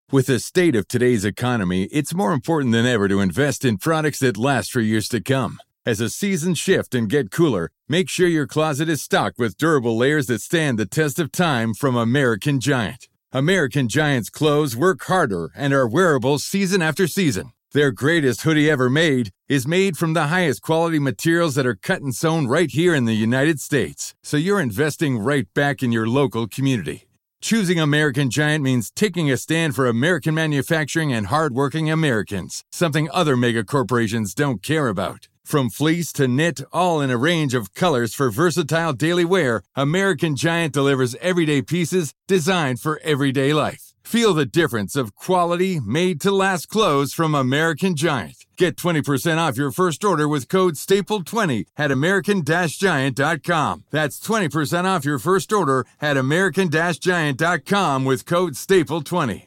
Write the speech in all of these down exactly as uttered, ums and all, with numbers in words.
With the state of today's economy, it's more important than ever to invest in products that last for years to come. As the seasons shift and get cooler, make sure your closet is stocked with durable layers that stand the test of time from American Giant. American Giant's clothes work harder and are wearable season after season. Their greatest hoodie ever made is made from the highest quality materials that are cut and sewn right here in the United States. So you're investing right back in your local community. Choosing American Giant means taking a stand for American manufacturing and hardworking Americans, something other mega corporations don't care about. From fleece to knit, all in a range of colors for versatile daily wear, American Giant delivers everyday pieces designed for everyday life. Feel the difference of quality, made-to-last clothes from American Giant. Get twenty percent off your first order with code staple twenty at american giant dot com. That's twenty percent off your first order at american giant dot com with code staple twenty.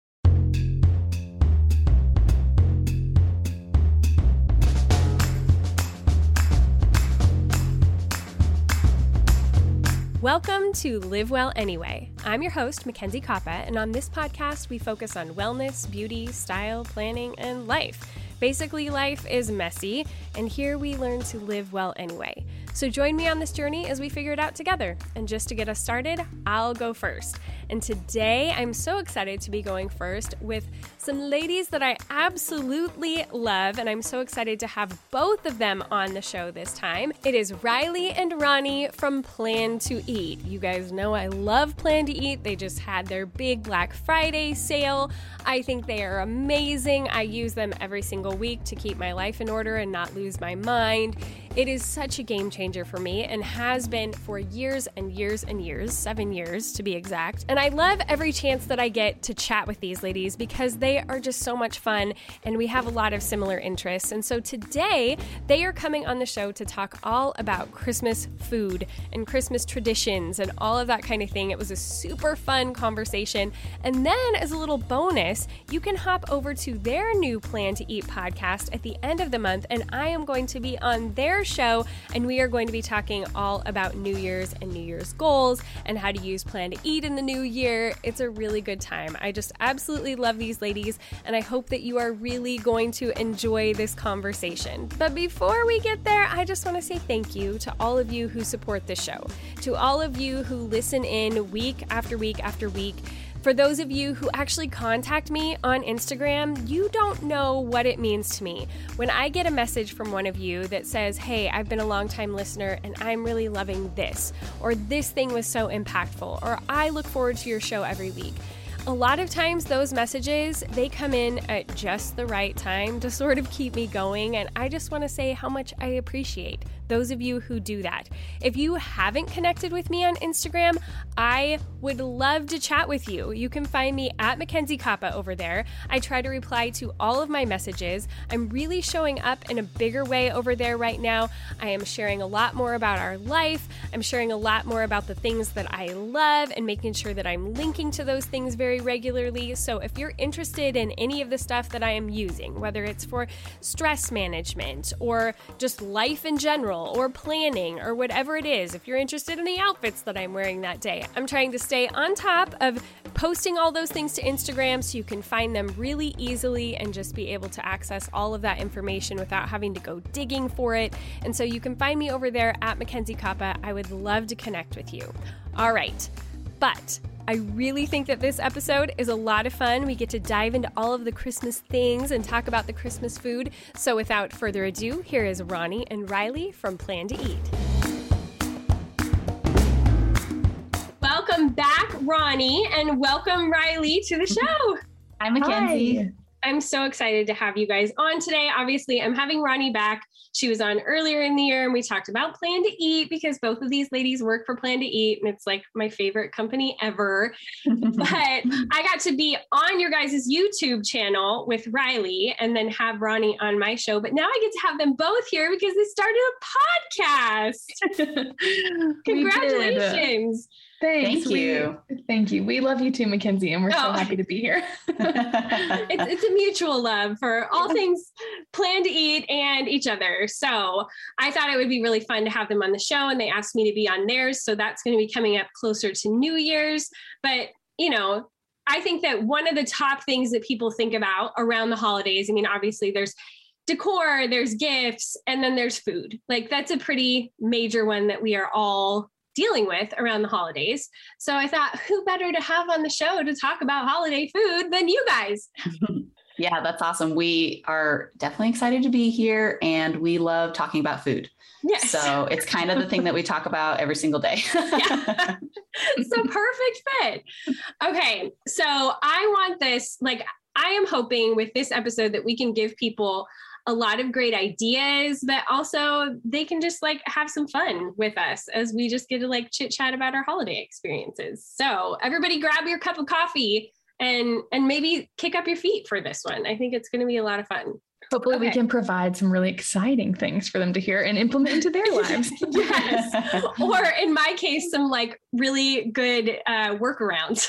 Welcome to Live Well Anyway. I'm your host, Mackenzie Koppa, and on this podcast, we focus on wellness, beauty, style, planning, and life. Basically, life is messy, and here we learn to live well anyway. So join me on this journey as we figure it out together. And just to get us started, I'll go first. And today, I'm so excited to be going first with some ladies that I absolutely love, and I'm so excited to have both of them on the show this time. It is Riley and Ronnie from Plan to Eat. You guys know I love Plan to Eat. They just had their big Black Friday sale. I think they are amazing. I use them every single week to keep my life in order and not lose my mind. It is such a game changer for me and has been for years and years and years, seven years to be exact. And I love every chance that I get to chat with these ladies because they are just so much fun and we have a lot of similar interests. And so today they are coming on the show to talk all about Christmas food and Christmas traditions and all of that kind of thing. It was a super fun conversation. And then as a little bonus, you can hop over to their new Plan to Eat podcast at the end of the month and I am going to be on their show and we are going to be talking all about New Year's and New Year's goals and how to use Plan to Eat in the new year. It's a really good time. I just absolutely love these ladies and I hope that you are really going to enjoy this conversation. But before we get there, I just want to say thank you to all of you who support this show, to all of you who listen in week after week after week. For those of you who actually contact me on Instagram, you don't know what it means to me. When I get a message from one of you that says, hey, I've been a long-time listener and I'm really loving this, or this thing was so impactful, or I look forward to your show every week. A lot of times those messages, they come in at just the right time to sort of keep me going, and I just want to say how much I appreciate those of you who do that. If you haven't connected with me on Instagram, I would love to chat with you. You can find me at Mackenzie Koppa over there. I try to reply to all of my messages. I'm really showing up in a bigger way over there right now. I am sharing a lot more about our life. I'm sharing a lot more about the things that I love and making sure that I'm linking to those things very regularly. So if you're interested in any of the stuff that I am using, whether it's for stress management or just life in general, or planning, or whatever it is, if you're interested in the outfits that I'm wearing that day, I'm trying to stay on top of posting all those things to Instagram so you can find them really easily and just be able to access all of that information without having to go digging for it. And so you can find me over there at Mackenzie Koppa. I would love to connect with you. All right, but I really think that this episode is a lot of fun. We get to dive into all of the Christmas things and talk about the Christmas food. So without further ado, here is Ronnie and Riley from Plan to Eat. Welcome back, Ronnie, and welcome, Riley, to the show. Hi, Mackenzie. Hi. I'm so excited to have you guys on today. Obviously, I'm having Ronnie back. She was on earlier in the year and we talked about Plan to Eat because both of these ladies work for Plan to Eat and it's like my favorite company ever. But I got to be on your guys' YouTube channel with Riley and then have Ronnie on my show. But now I get to have them both here because they started a podcast. Congratulations. Thanks. Thank you. We, thank you. We love you too, Mackenzie, and we're oh. so happy to be here. it's, it's a mutual love for all things Plan to Eat and each other. So I thought it would be really fun to have them on the show, and they asked me to be on theirs. So that's going to be coming up closer to New Year's. But, you know, I think that one of the top things that people think about around the holidays, I mean, obviously there's decor, there's gifts, and then there's food. Like that's a pretty major one that we are all dealing with around the holidays. So I thought, who better to have on the show to talk about holiday food than you guys? Yeah, that's awesome. We are definitely excited to be here, and we love talking about food. Yes. So it's kind of the thing that we talk about every single day. Yeah. So perfect fit. Okay. So I want this, like, I am hoping with this episode that we can give people a lot of great ideas, but also they can just like have some fun with us as we just get to like chit chat about our holiday experiences. So everybody grab your cup of coffee and, and maybe kick up your feet for this one. I think it's going to be a lot of fun. Hopefully Okay. we can provide some really exciting things for them to hear and implement into their lives. Yes. Or in my case, some like really good uh, workarounds.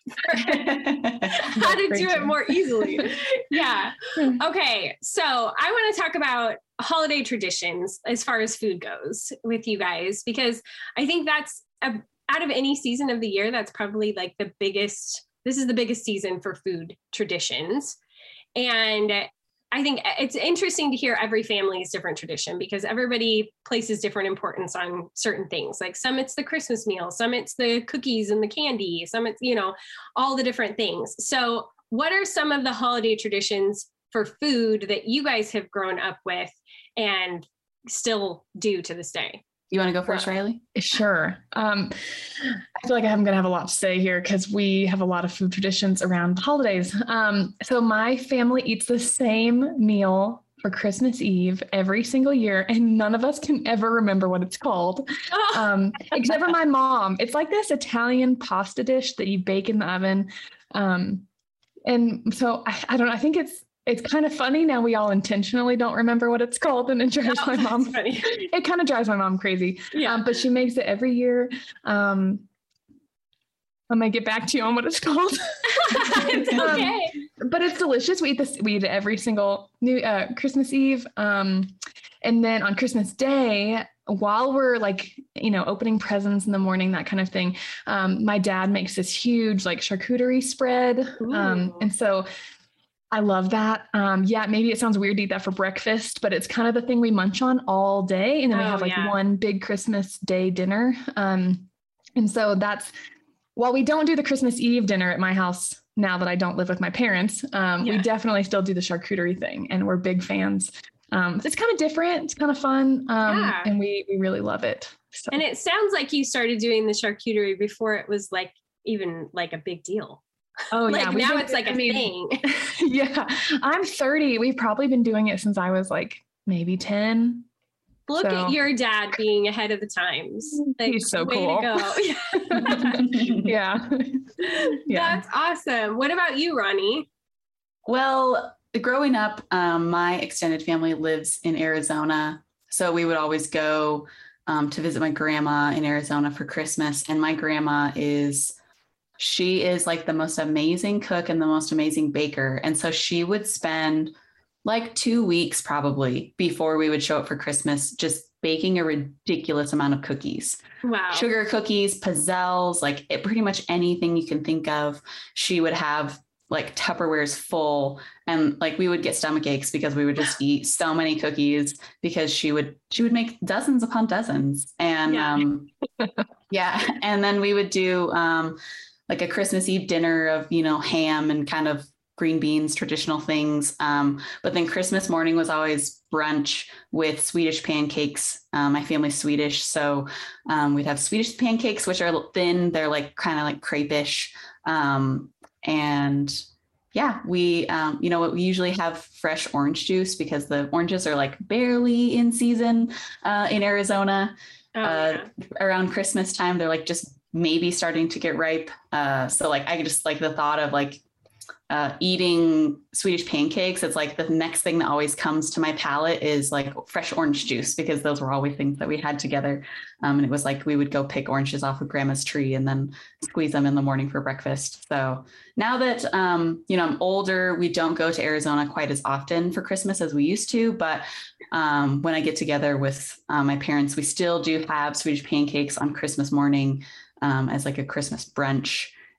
How to do it more easily. Yeah. Okay. So I want to talk about holiday traditions as far as food goes with you guys, because I think that's a, out of any season of the year, that's probably like the biggest, this is the biggest season for food traditions. And I think it's interesting to hear every family's different tradition because everybody places different importance on certain things. Like some it's the Christmas meal, some it's the cookies and the candy, some it's, you know, all the different things. So what are some of the holiday traditions for food that you guys have grown up with and still do to this day? You want to go first, Wow. Riley? Sure. Um, I feel like I'm going to have a lot to say here because we have a lot of food traditions around the holidays. Um, so my family eats the same meal for Christmas Eve every single year, and none of us can ever remember what it's called, Oh, um, except for my mom. It's like this Italian pasta dish that you bake in the oven. Um, and so I, I don't know. I think it's It's kind of funny now we all intentionally don't remember what it's called, and it drives oh, my mom. that's funny. It kind of drives my mom crazy. Yeah. Um, but she makes it every year. Um, I'm gonna get back to you on what it's called. It's okay. Um, but it's delicious. We eat this. We eat it every single new uh, Christmas Eve, um, and then on Christmas Day, while we're like, you know, opening presents in the morning, that kind of thing. Um, my dad makes this huge like charcuterie spread, um, Ooh. and so. I love that. Um, yeah, maybe it sounds weird to eat that for breakfast, but it's kind of the thing we munch on all day. And then we Oh, have like yeah. one big Christmas Day dinner. Um, and so that's, while we don't do the Christmas Eve dinner at my house now that I don't live with my parents, um, Yeah. we definitely still do the charcuterie thing, and we're big fans. Um, it's kind of different. It's kind of fun. Um, Yeah. and we, we really love it. So. And it sounds like you started doing the charcuterie before it was like even like a big deal. Oh Like yeah. we've now been- it's like a I mean, thing. Yeah. I'm thirty. We've probably been doing it since I was like maybe ten. Look So- at your dad being ahead of the times. Like, He's so way cool. to go. Yeah. Yeah. That's awesome. What about you, Ronnie? Well, growing up, um, my extended family lives in Arizona. So we would always go um, to visit my grandma in Arizona for Christmas. And my grandma is, she is like the most amazing cook and the most amazing baker. And so she would spend like two weeks probably before we would show up for Christmas, just baking a ridiculous amount of cookies. Wow. Sugar cookies, pizzelles, like it, pretty much anything you can think of. She would have like Tupperwares full, and like we would get stomach aches because we would just eat so many cookies because she would she would make dozens upon dozens. And Yeah. um yeah, and then we would do um like a Christmas Eve dinner of, you know, ham and kind of green beans, traditional things. Um, but then Christmas morning was always brunch with Swedish pancakes. Um, my family's Swedish. So um, we'd have Swedish pancakes, which are thin. They're like kind of like crepe-ish. Um, and yeah, we, um, you know, we usually have fresh orange juice because the oranges are like barely in season uh, in Arizona. Oh, uh, yeah. Around Christmas time, they're like just maybe starting to get ripe. Uh, so like, I just like the thought of like uh, eating Swedish pancakes. It's like the next thing that always comes to my palate is like fresh orange juice, because those were always things that we had together. Um, and it was like, we would go pick oranges off of grandma's tree and then squeeze them in the morning for breakfast. So now that, um, you know, I'm older, we don't go to Arizona quite as often for Christmas as we used to, but um, when I get together with uh, my parents, we still do have Swedish pancakes on Christmas morning um, as like a Christmas brunch.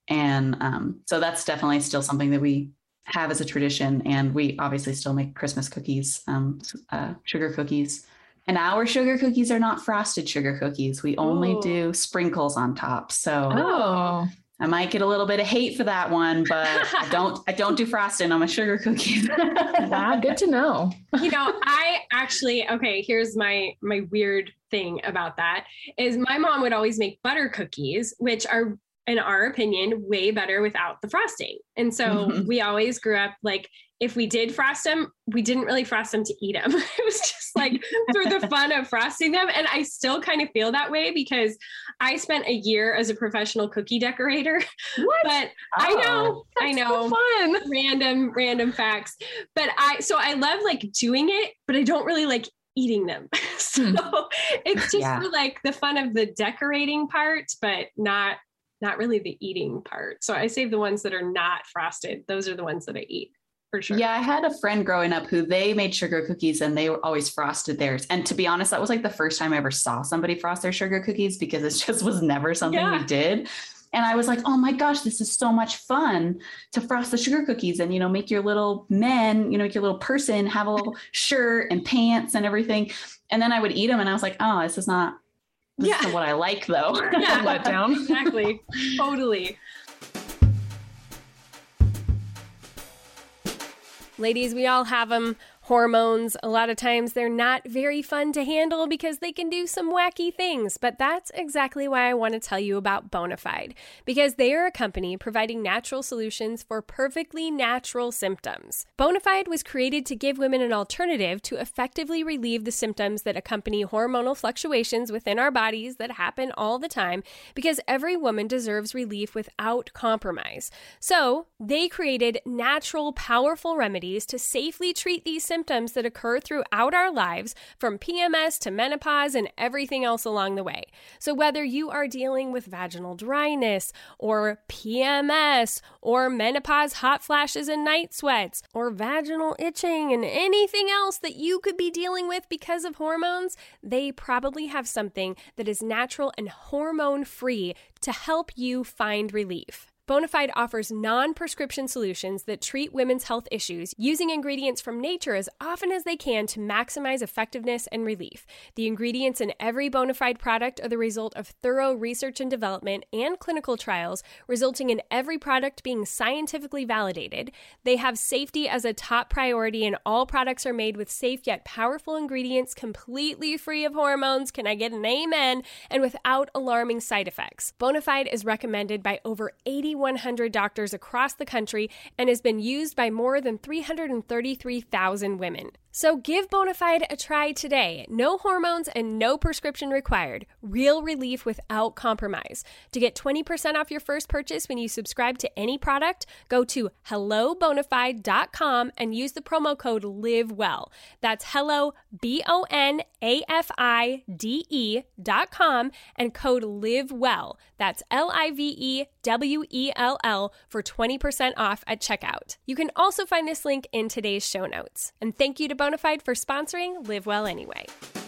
And um, so that's definitely still something that we have as a tradition. And we obviously still make Christmas cookies, um, uh, sugar cookies. And our sugar cookies are not frosted sugar cookies. We only Ooh. do sprinkles on top. So oh. I might get a little bit of hate for that one, but I don't, I don't do frosting on my sugar cookies. Wow, good to know. You know, I actually, okay, here's my, my weird thing about that is my mom would always make butter cookies, which are, in our opinion, way better without the frosting. And so mm-hmm. we always grew up like, if we did frost them, we didn't really frost them to eat them. It was just like for the fun of frosting them. And I still kind of feel that way because I spent a year as a professional cookie decorator. What? But oh, I know, I know, so fun. random, random facts. But I, so I love like doing it, but I don't really like eating them. So it's just yeah. for like the fun of the decorating part, but not not really the eating part. So I save the ones that are not frosted. Those are the ones that I eat for sure. Yeah. I had a friend growing up who they made sugar cookies and they were always frosted theirs. And to be honest, that was like the first time I ever saw somebody frost their sugar cookies because it just was never something yeah. we did. And I was like, oh my gosh, this is so much fun to frost the sugar cookies and, you know, make your little men, you know, make your little person have a little shirt and pants and everything. And then I would eat them and I was like, oh, this is not, This yeah. isn't what I like though. Yeah, let down. Exactly. Totally. Ladies, we all have them. Hormones, a lot of times they're not very fun to handle because they can do some wacky things, but that's exactly why I want to tell you about Bonafide, because they are a company providing natural solutions for perfectly natural symptoms. Bonafide was created to give women an alternative to effectively relieve the symptoms that accompany hormonal fluctuations within our bodies that happen all the time, because every woman deserves relief without compromise. So they created natural, powerful remedies to safely treat these symptoms symptoms that occur throughout our lives, from P M S to menopause and everything else along the way. So whether you are dealing with vaginal dryness or P M S or menopause hot flashes and night sweats or vaginal itching and anything else that you could be dealing with because of hormones, they probably have something that is natural and hormone-free to help you find relief. Bonafide offers non-prescription solutions that treat women's health issues using ingredients from nature as often as they can to maximize effectiveness and relief. The ingredients in every Bonafide product are the result of thorough research and development and clinical trials, resulting in every product being scientifically validated. They have safety as a top priority, and all products are made with safe yet powerful ingredients, completely free of hormones, can I get an amen, and without alarming side effects. Bonafide is recommended by over eighty one hundred doctors across the country and has been used by more than three hundred thirty-three thousand women. So give Bonafide a try today. No hormones and no prescription required. Real relief without compromise. To get twenty percent off your first purchase when you subscribe to any product, go to hello bonafide dot com and use the promo code LIVEWELL. That's hello, B O N A F I D E dot com and code LIVEWELL. That's L I V E W E L L for twenty percent off at checkout. You can also find this link in today's show notes. And thank you to Bonafide for sponsoring Live Well Anyway.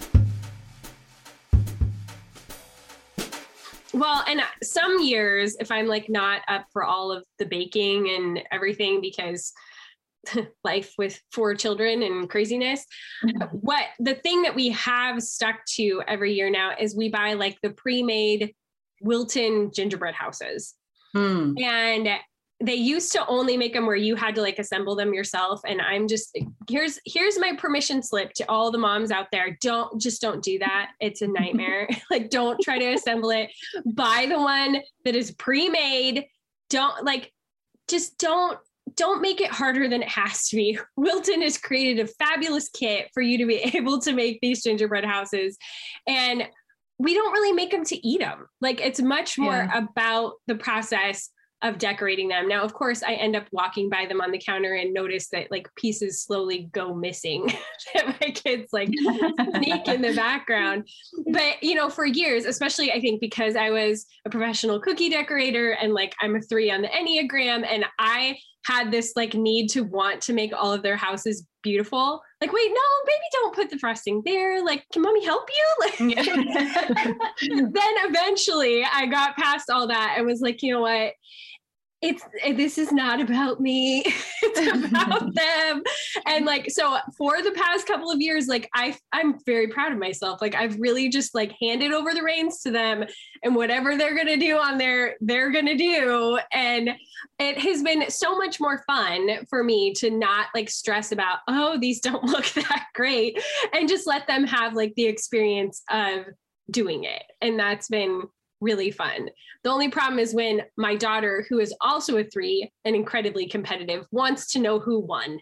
Well, and some years, if I'm like not up for all of the baking and everything because life with four children and craziness, mm-hmm. what the thing that we have stuck to every year now is we buy like the pre-made Wilton gingerbread houses. Hmm. And they used to only make them where you had to like assemble them yourself. And I'm just, here's, here's my permission slip to all the moms out there. Don't, just don't do that. It's a nightmare. Like, don't try to assemble it. Buy the one that is pre-made. Don't like, just don't, don't make it harder than it has to be. Wilton has created a fabulous kit for you to be able to make these gingerbread houses. And we don't really make them to eat them. Like, it's much more yeah. about the process of decorating them. Now, of course, I end up walking by them on the counter and notice that like pieces slowly go missing that my kids like sneak in the background. But, you know, for years, especially I think because I was a professional cookie decorator and like I'm a three on the Enneagram, and I had this like need to want to make all of their houses beautiful. Like, wait, no, baby, don't put the frosting there. Like, can mommy help you? Like, then eventually I got past all that and was like, you know what? it's, this is not about me. It's about them. And like, so for the past couple of years, like I, I'm very proud of myself. Like I've really just like handed over the reins to them, and whatever they're going to do on there, they're going to do. And it has been so much more fun for me to not like stress about, oh, these don't look that great, and just let them have like the experience of doing it. And that's been really fun. The only problem is when my daughter, who is also a three and incredibly competitive, wants to know who won.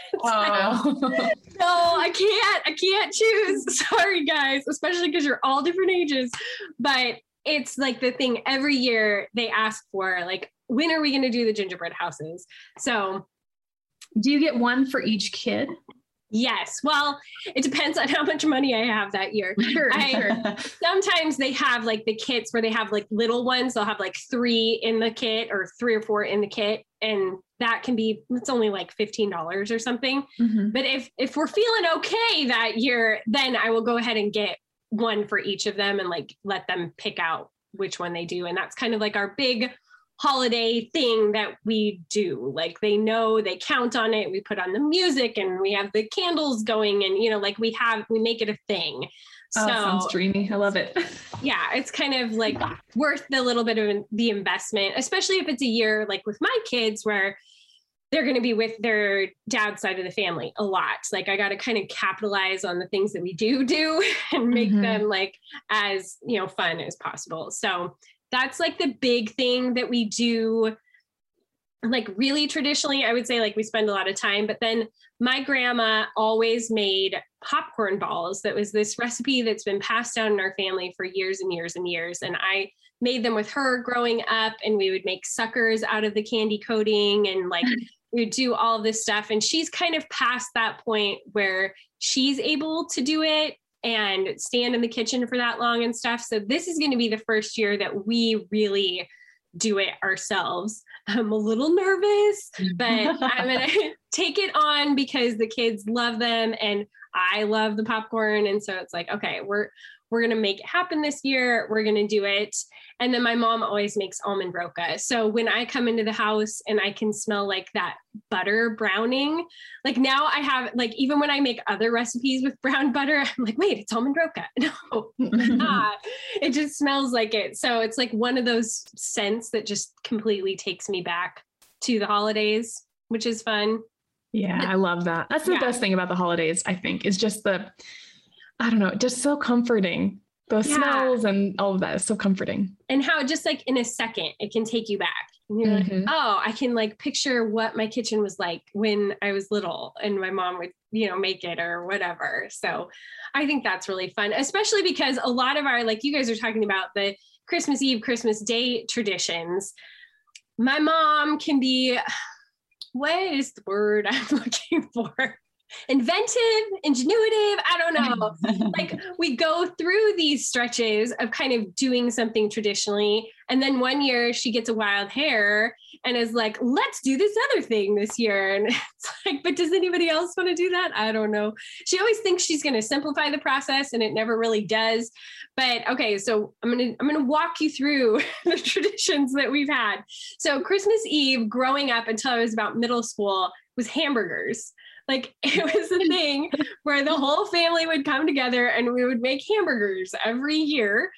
Oh. Like, no, I can't, I can't choose. Sorry guys, especially because you're all different ages. But it's like the thing every year they ask for, like, when are we going to do the gingerbread houses? So do you get one for each kid? Yes. Well, it depends on how much money I have that year. Sure, I, sure. Sometimes they have like the kits where they have like little ones. They'll have like three in the kit or three or four in the kit. And that can be, it's only like fifteen dollars or something. Mm-hmm. But if, if we're feeling okay that year, then I will go ahead and get one for each of them and like let them pick out which one they do. And that's kind of like our big holiday thing that we do. Like they know, they count on it. We put on the music and we have the candles going, and, you know, like we have, we make it a thing. Oh, So sounds dreamy. I love it. Yeah, it's kind of like worth the little bit of the investment, especially if it's a year like with my kids where they're going to be with their dad's side of the family a lot. Like I got to kind of capitalize on the things that we do do and make Mm-hmm. them like as, you know, fun as possible. So that's like the big thing that we do. Like really traditionally, I would say like we spend a lot of time, but then my grandma always made popcorn balls. That was this recipe that's been passed down in our family for years and years and years. And I made them with her growing up, and we would make suckers out of the candy coating, and like we would do all of this stuff. And she's kind of past that point where she's able to do it and stand in the kitchen for that long and stuff. So this is going to be the first year that we really do it ourselves. I'm a little nervous, but I'm going to take it on because the kids love them and I love the popcorn. And so it's like, okay, we're, we're going to make it happen this year. We're going to do it. And then my mom always makes almond roca. So when I come into the house and I can smell like that butter browning, like now I have, like, even when I make other recipes with brown butter, I'm like, wait, it's almond roca. No, it's not. It just smells like it. So it's like one of those scents that just completely takes me back to the holidays, which is fun. Yeah, I love that. That's the Yeah. best thing about the holidays, I think, is just the, I don't know, just so comforting. Those Yeah. smells and all of that is so comforting. And how just like in a second, it can take you back. And you're Mhm. like, oh, I can like picture what my kitchen was like when I was little and my mom would, you know, make it or whatever. So I think that's really fun, especially because a lot of our, like you guys are talking about the Christmas Eve, Christmas Day traditions. My mom can be, what is the word I'm looking for? Inventive, ingenuitive, I don't know. Like we go through these stretches of kind of doing something traditionally. And then one year she gets a wild hair and is like, let's do this other thing this year. And it's like, but does anybody else want to do that? I don't know. She always thinks she's going to simplify the process and it never really does. But okay, so I'm going to, I'm going to walk you through the traditions that we've had. So Christmas Eve growing up until I was about middle school was hamburgers. Like it was a thing where the whole family would come together and we would make hamburgers every year.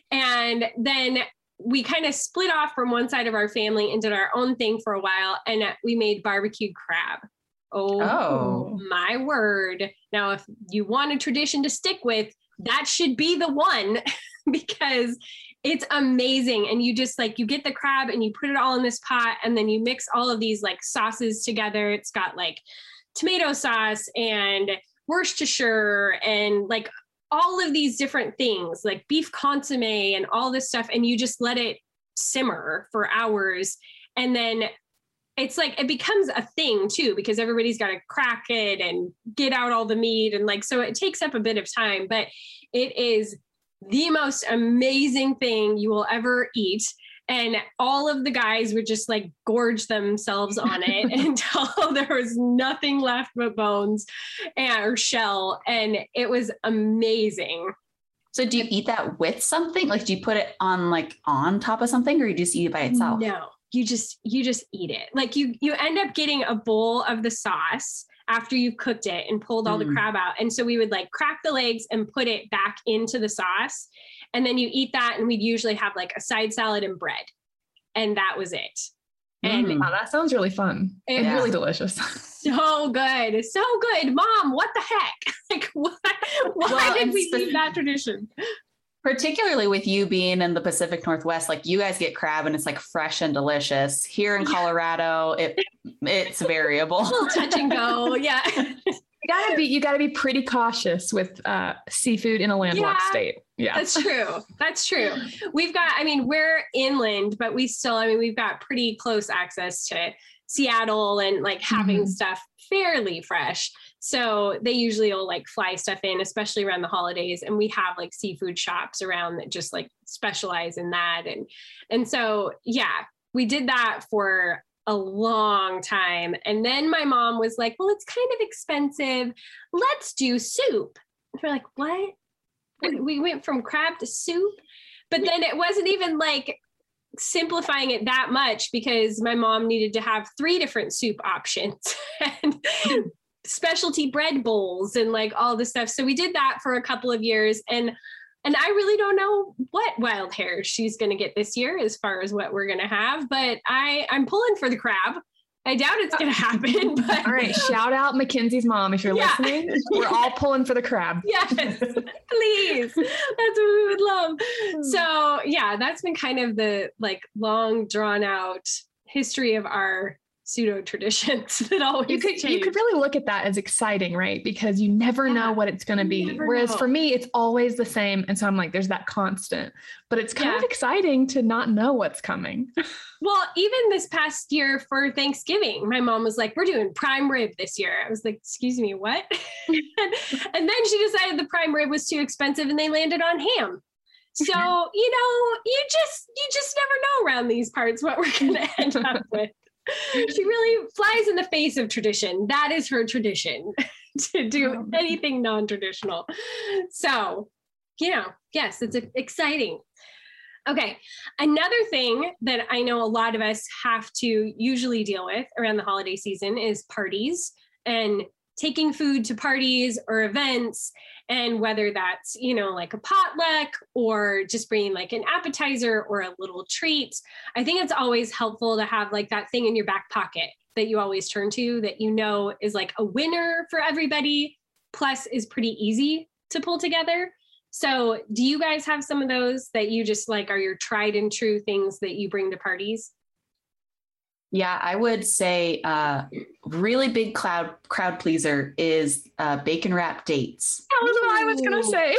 And then we kind of split off from one side of our family and did our own thing for a while. And we made barbecued crab. Oh, Oh. my word. Now, if you want a tradition to stick with, that should be the one because it's amazing. And you just like, you get the crab and you put it all in this pot and then you mix all of these like sauces together. It's got like tomato sauce and Worcestershire and like all of these different things like beef consomme and all this stuff. And you just let it simmer for hours. And then it's like, it becomes a thing too, because everybody's got to crack it and get out all the meat. And like, so it takes up a bit of time, but it is the most amazing thing you will ever eat. And all of the guys would just like gorge themselves on it until there was nothing left but bones and, or shell. And it was amazing. So do you eat that with something? Like, do you put it on like on top of something or you just eat it by itself? No, you just, you just eat it. Like you, you end up getting a bowl of the sauce after you've cooked it and pulled all mm. the crab out. And so we would like crack the legs and put it back into the sauce. And then you eat that. And we'd usually have like a side salad and bread. And that was it. And mm. wow, that sounds really fun. It's yeah. really delicious. So good. So good. Mom, what the heck? Like, why, why well, did we leave that tradition? Particularly with you being in the Pacific Northwest, like you guys get crab and it's like fresh and delicious. Here in Colorado, it it's variable. A little touch and go. Yeah. You gotta be, you gotta be pretty cautious with uh, seafood in a landlocked yeah, state. Yeah, that's true. That's true. We've got, I mean, we're inland, but we still, I mean, we've got pretty close access to Seattle and like having mm-hmm. stuff fairly fresh. So they usually will like fly stuff in, especially around the holidays. And we have like seafood shops around that just like specialize in that. And, and so, yeah, we did that for a long time. And then my mom was like, well, it's kind of expensive. Let's do soup. And we're like, what? We went from crab to soup, but then it wasn't even like simplifying it that much because my mom needed to have three different soup options and specialty bread bowls and like all this stuff. So we did that for a couple of years. And And I really don't know what wild hair she's going to get this year as far as what we're going to have, but I, I'm pulling for the crab. I doubt it's going to happen. But... All right. Shout out Mackenzie's mom. If you're yeah. listening, we're all pulling for the crab. Yes, please. That's what we would love. So yeah, that's been kind of the like long drawn out history of our pseudo traditions that always you could change. You could really look at that as exciting, right? Because you never yeah. know what it's going to be. Whereas know. for me, it's always the same. And so I'm like, there's that constant, but it's kind yeah. of exciting to not know what's coming. Well, even this past year for Thanksgiving, my mom was like, we're doing prime rib this year. I was like, excuse me, what? and, and then she decided the prime rib was too expensive and they landed on ham. So, you know, you just, you just never know around these parts what we're going to end up with. She really flies in the face of tradition. That is her tradition, to do anything non-traditional. So, you know, yes, it's exciting. Okay. Another thing that I know a lot of us have to usually deal with around the holiday season is parties and taking food to parties or events. And whether that's, you know, like a potluck or just bringing like an appetizer or a little treat, I think it's always helpful to have like that thing in your back pocket that you always turn to that, you know, is like a winner for everybody, plus is pretty easy to pull together. So do you guys have some of those that you just like are your tried and true things that you bring to parties? Yeah, I would say uh, really big crowd crowd pleaser is uh, bacon wrap dates. That was what I was going to say.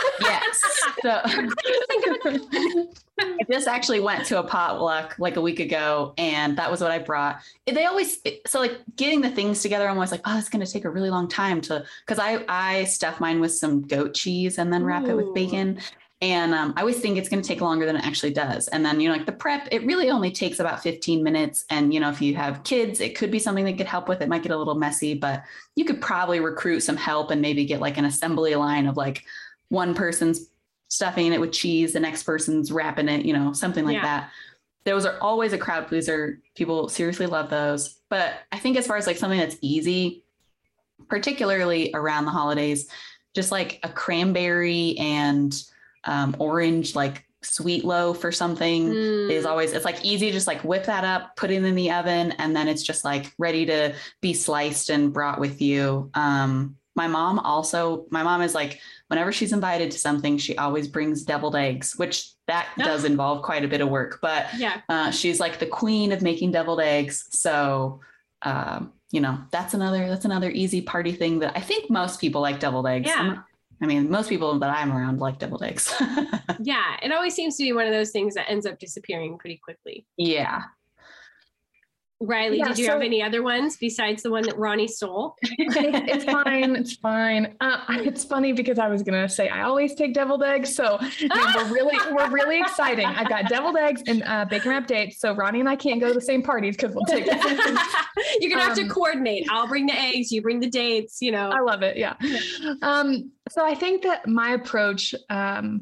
Yes. So, I just actually went to a potluck like a week ago, and that was what I brought. They always, so like getting the things together, I'm always like, oh, it's going to take a really long time to, because I, I stuff mine with some goat cheese and then wrap Ooh. it with bacon. And um, I always think it's going to take longer than it actually does. And then, you know, like the prep, it really only takes about fifteen minutes. And, you know, if you have kids, it could be something that could help with it. Might get a little messy, but you could probably recruit some help and maybe get like an assembly line of like one person's stuffing it with cheese, the next person's wrapping it, you know, something like yeah. that. Those are always a crowd pleaser. People seriously love those. But I think as far as like something that's easy, particularly around the holidays, just like a cranberry and um, orange, like sweet loaf or something mm. is always, it's like easy, just like whip that up, put it in the oven, and then it's just like ready to be sliced and brought with you. Um, my mom also, my mom is like, whenever she's invited to something, she always brings deviled eggs, which that oh. does involve quite a bit of work, but yeah. uh, she's like the queen of making deviled eggs. So, um, you know, that's another, that's another easy party thing that I think most people like deviled eggs. Yeah. I mean, most people that I'm around like deviled eggs. Yeah. It always seems to be one of those things that ends up disappearing pretty quickly. Yeah. Riley, yeah, did you so, have any other ones besides the one that Ronnie stole? It's fine. It's fine. Uh, it's funny because I was going to say, I always take deviled eggs. So ah! we're really, we're really exciting. I got deviled eggs and uh, bacon wrap dates. So Ronnie and I can't go to the same parties because we'll take it. You're going to have um, to coordinate. I'll bring the eggs. You bring the dates, you know. I love it. Yeah. Um, so I think that my approach, um,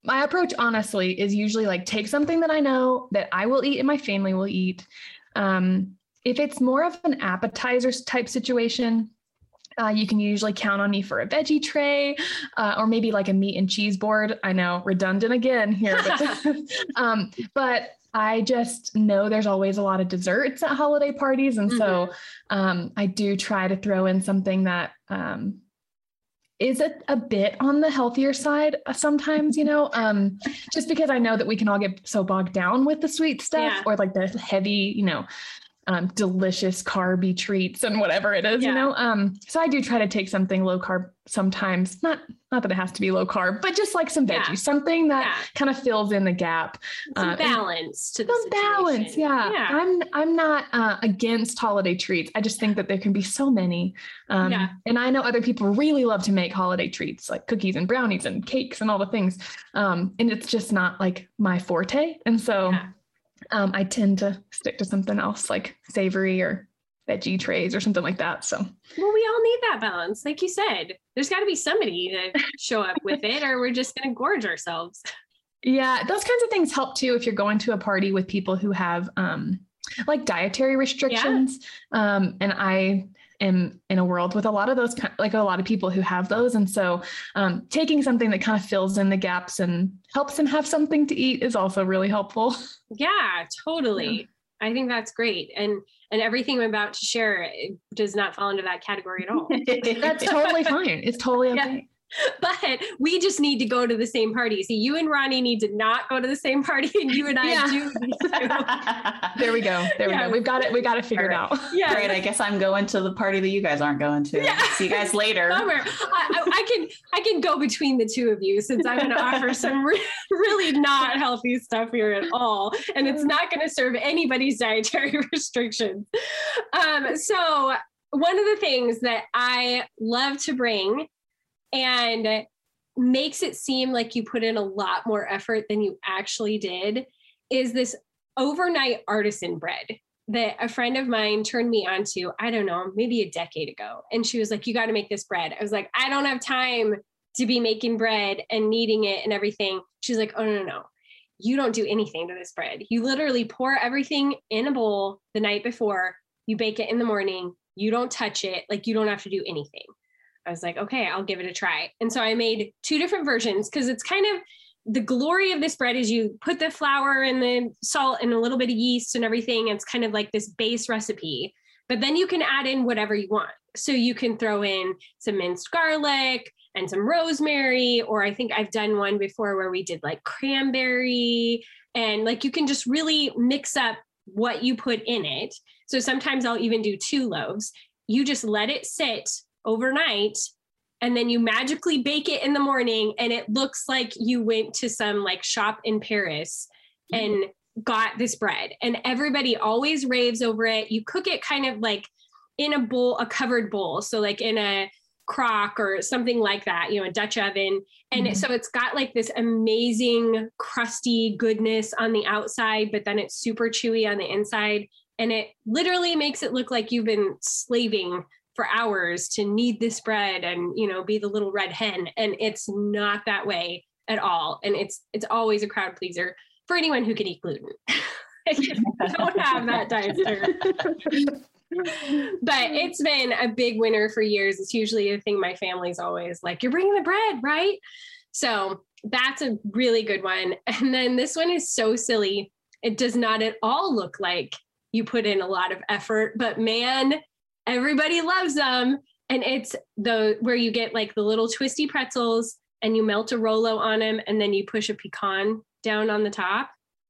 my approach, honestly, is usually like take something that I know that I will eat and my family will eat. Um, if it's more of an appetizer type situation, Uh, you can usually count on me for a veggie tray, uh, or maybe like a meat and cheese board. I know, redundant again here, but, um, but I just know there's always a lot of desserts at holiday parties. And mm-hmm. so um, I do try to throw in something that um, is a, a bit on the healthier side sometimes, you know, um, just because I know that we can all get so bogged down with the sweet stuff yeah. or like the heavy, you know, um, delicious carby treats and whatever it is, yeah. you know? Um, so I do try to take something low carb sometimes, not, not that it has to be low carb, but just like some veggies, yeah. something that yeah. kind of fills in the gap. Some uh, balance to the some situation. balance. Yeah. yeah. I'm, I'm not uh, against holiday treats. I just think that there can be so many. Um, yeah. And I know other people really love to make holiday treats like cookies and brownies and cakes and all the things. Um, and it's just not like my forte. And so yeah. Um, I tend to stick to something else like savory or veggie trays or something like that. So, well, we all need that balance. Like you said, there's got to be somebody to show up with it or we're just going to gorge ourselves. Yeah. Those kinds of things help too. If you're going to a party with people who have um, like dietary restrictions. Yeah. Um, and I am in a world with a lot of those, like a lot of people who have those. And so um, taking something that kind of fills in the gaps and helps them have something to eat is also really helpful. Yeah, totally. Yeah. I think that's great. And, and everything I'm about to share does not fall into that category at all. That's totally fine. It's totally okay. Yeah. But we just need to go to the same party. See, you and Ronnie need to not go to the same party, and you and I yeah. do need to. There we go. There yeah. we go. We've got it. We got it figured right. out. Yeah. Great. I guess I'm going to the party that you guys aren't going to. Yeah. See you guys later. Bummer. I, I, I can I can go between the two of you since I'm going to offer some re- really not healthy stuff here at all, and it's not going to serve anybody's dietary restrictions. Um. So one of the things that I love to bring and makes it seem like you put in a lot more effort than you actually did is this overnight artisan bread that a friend of mine turned me onto, I don't know, maybe a decade ago. And she was like, you got to make this bread. I was like, I don't have time to be making bread and kneading it and everything. She's like, oh, no, no, no. You don't do anything to this bread. You literally pour everything in a bowl the night before, you bake it in the morning, you don't touch it. Like you don't have to do anything. I was like, okay, I'll give it a try. And so I made two different versions because it's kind of the glory of this bread is you put the flour and the salt and a little bit of yeast and everything. It's kind of like this base recipe, but then you can add in whatever you want. So you can throw in some minced garlic and some rosemary, or I think I've done one before where we did like cranberry, and like you can just really mix up what you put in it. So sometimes I'll even do two loaves. You just let it sit overnight, and then you magically bake it in the morning, and it looks like you went to some like shop in Paris and got this bread, and everybody always raves over it. You cook it kind of like in a bowl, a covered bowl. So like in a crock or something like that, you know, a Dutch oven. And mm-hmm. so it's got like this amazing crusty goodness on the outside, but then it's super chewy on the inside. And it literally makes it look like you've been slaving for hours to knead this bread and, you know, be the little red hen. And it's not that way at all. And it's, it's always a crowd pleaser for anyone who can eat gluten. If you don't have that diet stir. But it's been a big winner for years. It's usually a thing my family's always like, you're bringing the bread, right? So that's a really good one. And then this one is so silly. It does not at all look like you put in a lot of effort, but man, everybody loves them. And it's the where you get like the little twisty pretzels and you melt a Rolo on them, and then you push a pecan down on the top.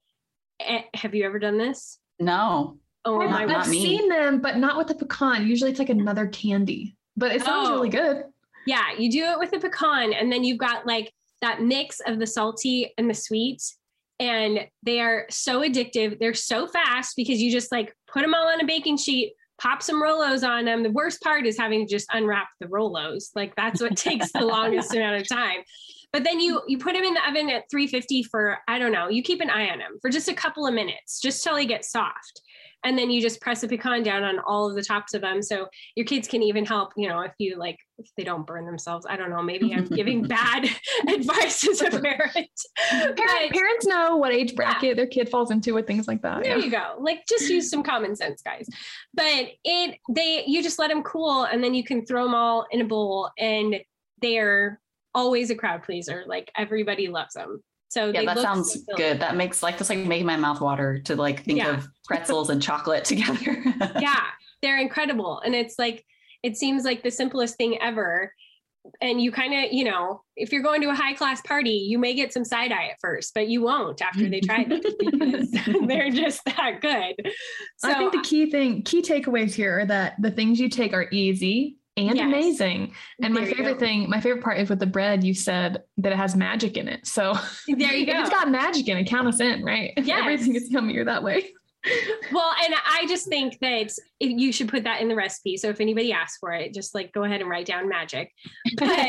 Eh, have you ever done this? No. Oh, I've, my I've seen them, but not with the pecan. Usually it's like another candy, but it sounds oh. really good. Yeah, you do it with the pecan, and then you've got like that mix of the salty and the sweet, and they are so addictive. They're so fast because you just like put them all on a baking sheet, pop some Rolos on them. The worst part is having to just unwrap the Rolos. Like that's what takes the longest amount of time. But then you you put them in the oven at three fifty for, I don't know, you keep an eye on them for just a couple of minutes, just till they get soft. And then you just press a pecan down on all of the tops of them. So your kids can even help, you know, if you like, if they don't burn themselves. I don't know, maybe I'm giving bad advice as a parent. Parent, but, parents know what age bracket yeah. their kid falls into with things like that. There yeah. you go. Like just use some common sense, guys. But it, they, you just let them cool and then you can throw them all in a bowl and they're always a crowd pleaser. Like everybody loves them. So yeah, they that look sounds so good. That makes like, just like making my mouth water to like think yeah. of pretzels and chocolate together. Yeah, they're incredible. And it's like, it seems like the simplest thing ever. And you kind of, you know, if you're going to a high class party, you may get some side eye at first, but you won't after they try them because they're just that good. So I think the key thing, key takeaways here are that the things you take are easy and yes. amazing. And there my favorite thing, my favorite part is with the bread, you said that it has magic in it. So there you go. If it's got magic in it, count us in, right? Yes. Everything is yummier that way. Well, and I just think that if you should put that in the recipe. So if anybody asks for it, just like go ahead and write down magic. But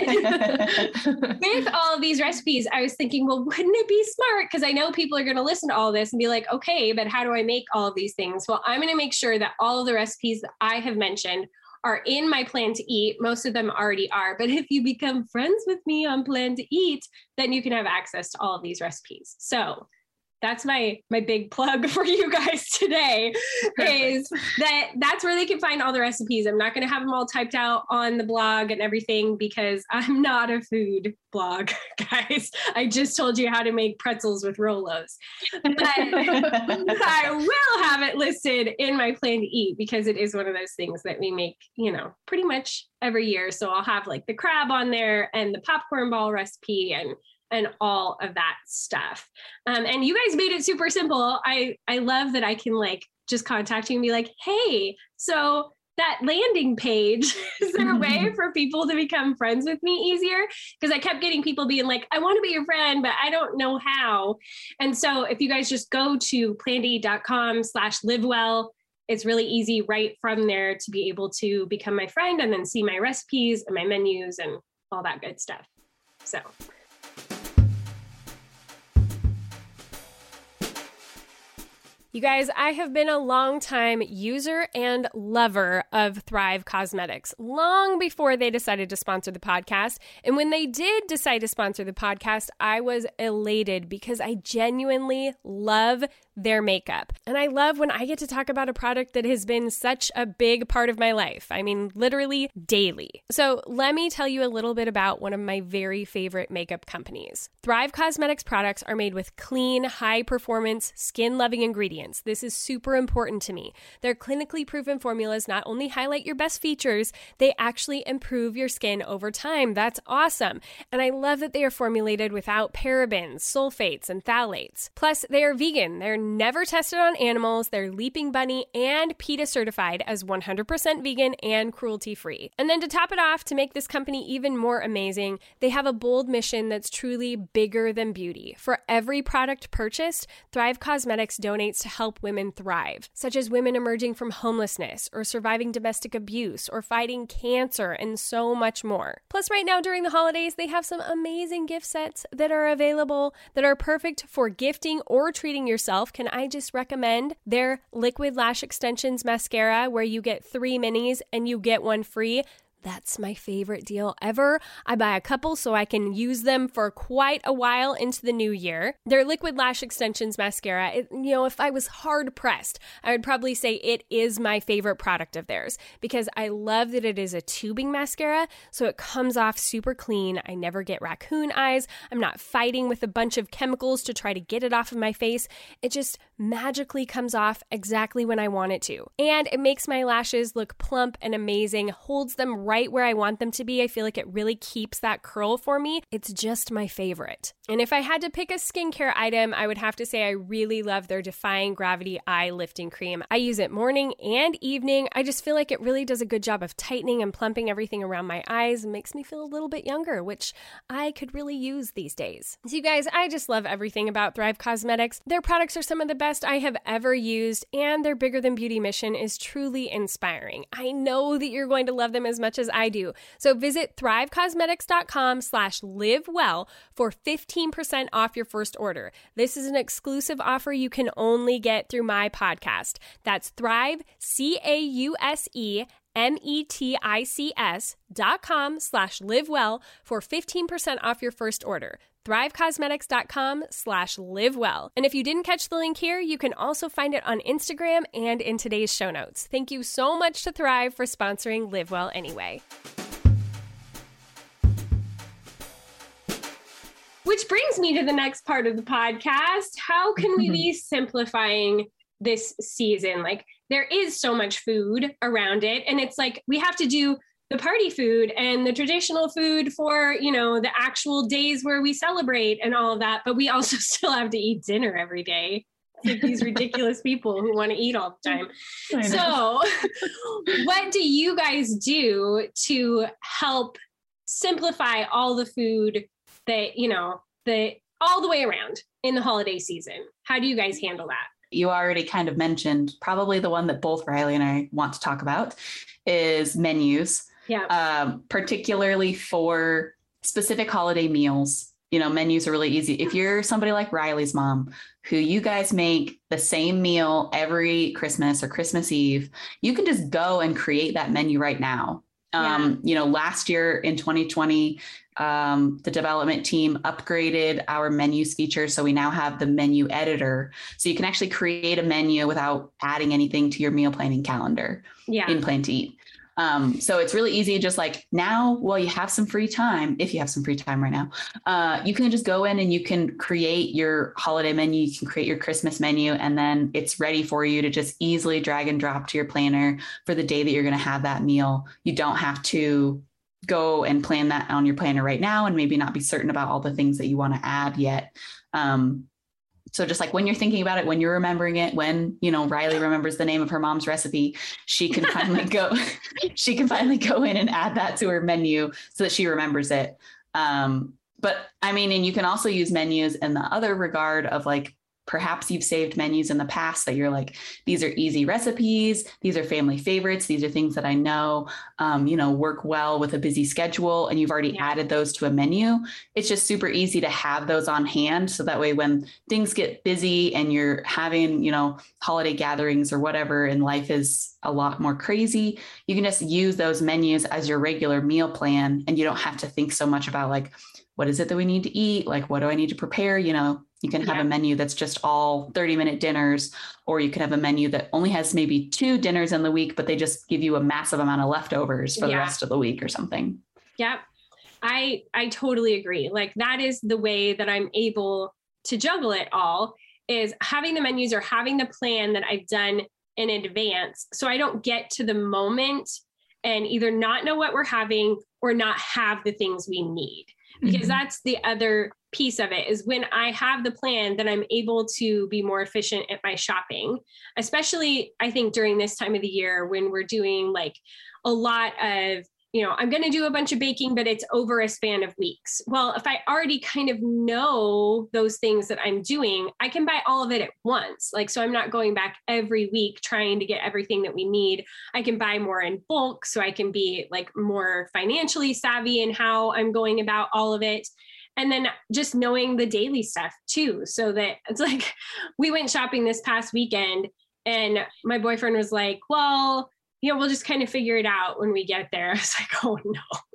with all of these recipes, I was thinking, well, wouldn't it be smart? Because I know people are going to listen to all this and be like, okay, but how do I make all of these things? Well, I'm going to make sure that all of the recipes that I have mentioned are in my Plan to Eat. Most of them already are. But if you become friends with me on Plan to Eat, then you can have access to all of these recipes. So that's my my big plug for you guys today. Perfect. Is that that's where they can find all the recipes. I'm not going to have them all typed out on the blog and everything because I'm not a food blog, guys. I just told you how to make pretzels with Rolos. But I will have it listed in my Plan to Eat because it is one of those things that we make, you know, pretty much every year. So I'll have like the crab on there and the popcorn ball recipe and and all of that stuff. Um, and you guys made it super simple. I, I love that I can like just contact you and be like, hey, so that landing page, is there a way for people to become friends with me easier? Because I kept getting people being like, I want to be your friend, but I don't know how. And so if you guys just go to plan to eat dot com slash live well, it's really easy right from there to be able to become my friend and then see my recipes and my menus and all that good stuff. So you guys, I have been a long time user and lover of Thrive Causemetics, long before they decided to sponsor the podcast. And when they did decide to sponsor the podcast, I was elated because I genuinely love their makeup. And I love when I get to talk about a product that has been such a big part of my life. I mean, literally daily. So let me tell you a little bit about one of my very favorite makeup companies. Thrive Causemetics products are made with clean, high-performance, skin-loving ingredients. This is super important to me. Their clinically proven formulas not only highlight your best features, they actually improve your skin over time. That's awesome. And I love that they are formulated without parabens, sulfates, and phthalates. Plus, they are vegan. They're never tested on animals. They're Leaping Bunny and PETA certified as one hundred percent vegan and cruelty-free. And then to top it off, to make this company even more amazing, they have a bold mission that's truly bigger than beauty. For every product purchased, Thrive Causemetics donates to help women thrive, such as women emerging from homelessness or surviving domestic abuse or fighting cancer and so much more. Plus, right now during the holidays, they have some amazing gift sets that are available that are perfect for gifting or treating yourself. Can I just recommend their Liquid Lash Extensions Mascara, where you get three minis and you get one free? That's my favorite deal ever. I buy a couple so I can use them for quite a while into the new year. Their Liquid Lash Extensions Mascara, it, you know, if I was hard pressed, I would probably say it is my favorite product of theirs because I love that it is a tubing mascara, so it comes off super clean. I never get raccoon eyes. I'm not fighting with a bunch of chemicals to try to get it off of my face. It just magically comes off exactly when I want it to. And it makes my lashes look plump and amazing, holds them right right where I want them to be. I feel like it really keeps that curl for me. It's just my favorite. And if I had to pick a skincare item, I would have to say I really love their Defying Gravity Eye Lifting Cream. I use it morning and evening. I just feel like it really does a good job of tightening and plumping everything around my eyes and makes me feel a little bit younger, which I could really use these days. So you guys, I just love everything about Thrive Causemetics. Their products are some of the best I have ever used, and their Bigger Than Beauty mission is truly inspiring. I know that you're going to love them as much as as I do. So visit thrivecosmetics.com slash live well for fifteen percent off your first order. This is an exclusive offer you can only get through my podcast. That's Thrive, C A U S E, M-E-T-I-C-S dot com slash live well for fifteen percent off your first order. thrivecosmetics.com slash live well. And if you didn't catch the link here, you can also find it on Instagram and in today's show notes. Thank you so much to Thrive for sponsoring Live Well Anyway. Which brings me to the next part of the podcast. How can we be simplifying this season? Like, there is so much food around it, and it's like we have to do the party food and the traditional food for, you know, the actual days where we celebrate and all of that, but we also still have to eat dinner every day. Like these ridiculous people who want to eat all the time. So what do you guys do to help simplify all the food that, you know, the all the way around in the holiday season? How do you guys handle that? You already kind of mentioned, probably the one that both Riley and I want to talk about is menus. Yeah. Um, particularly for specific holiday meals. You know, menus are really easy. If you're somebody like Riley's mom, who you guys make the same meal every Christmas or Christmas Eve, you can just go and create that menu right now. Um, yeah. You know, last year in twenty twenty, um, the development team upgraded our menus feature. So we now have the menu editor. So you can actually create a menu without adding anything to your meal planning calendar yeah. in Plan to Eat. Um, so it's really easy. Just like now, well, you have some free time. If you have some free time right now, uh, you can just go in and you can create your holiday menu. You can create your Christmas menu, and then it's ready for you to just easily drag and drop to your planner for the day that you're going to have that meal. You don't have to go and plan that on your planner right now and maybe not be certain about all the things that you want to add yet. Um, So just like when you're thinking about it, when you're remembering it, when, you know, Riley remembers the name of her mom's recipe, she can finally go, she can finally go in and add that to her menu so that she remembers it. Um, but I mean, and you can also use menus in the other regard of like, perhaps you've saved menus in the past that you're like, these are easy recipes. These are family favorites. These are things that I know, um, you know, work well with a busy schedule. And you've already yeah. added those to a menu. It's just super easy to have those on hand. So that way, when things get busy and you're having, you know, holiday gatherings or whatever, and life is a lot more crazy, you can just use those menus as your regular meal plan. And you don't have to think so much about like, what is it that we need to eat? Like, what do I need to prepare? You know, you can have yeah. a menu that's just all thirty minute dinners, or you can have a menu that only has maybe two dinners in the week, but they just give you a massive amount of leftovers for yeah. the rest of the week or something. Yeah, I, I totally agree. Like that is the way that I'm able to juggle it all, is having the menus or having the plan that I've done in advance. So I don't get to the moment and either not know what we're having or not have the things we need. Because mm-hmm. that's the other piece of it, is when I have the plan, then I'm able to be more efficient at my shopping, especially I think during this time of the year when we're doing like a lot of, you know, I'm going to do a bunch of baking, but it's over a span of weeks. Well, if I already kind of know those things that I'm doing, I can buy all of it at once. Like, so I'm not going back every week trying to get everything that we need. I can buy more in bulk, so I can be like more financially savvy in how I'm going about all of it. And then just knowing the daily stuff too, so that it's like, we went shopping this past weekend and my boyfriend was like, well, you know, we'll just kind of figure it out when we get there. I was like, oh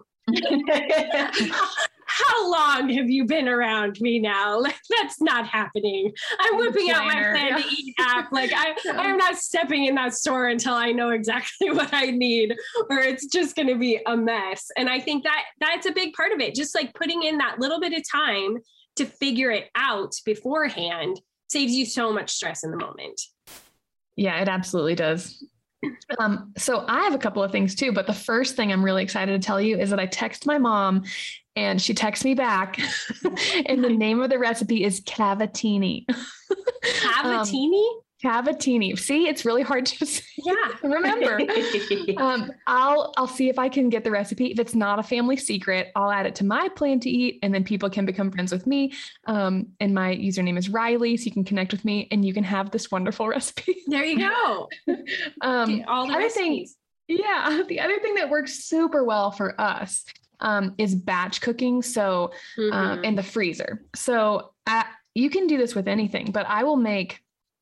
no. How long have you been around me now? Like, that's not happening. I'm whipping out my Plan to Eat app. Like I, I'm not stepping in that store until I know exactly what I need, or it's just going to be a mess. And I think that that's a big part of it. Just like putting in that little bit of time to figure it out beforehand saves you so much stress in the moment. Yeah, it absolutely does. Um, so I have a couple of things too, but the first thing I'm really excited to tell you is that I text my mom and she texts me back and the name of the recipe is cavatelli. Cavatelli? Um, cavatelli. See, it's really hard to say. Yeah. remember. um, I'll, I'll see if I can get the recipe. If it's not a family secret, I'll add it to my Plan to Eat, and then people can become friends with me. Um, and my username is Riley, so you can connect with me and you can have this wonderful recipe. There you go. um, all the other recipes. thing, Yeah. The other thing that works super well for us um, is batch cooking. So, mm-hmm. um, in the freezer. So I, you can do this with anything, but I will make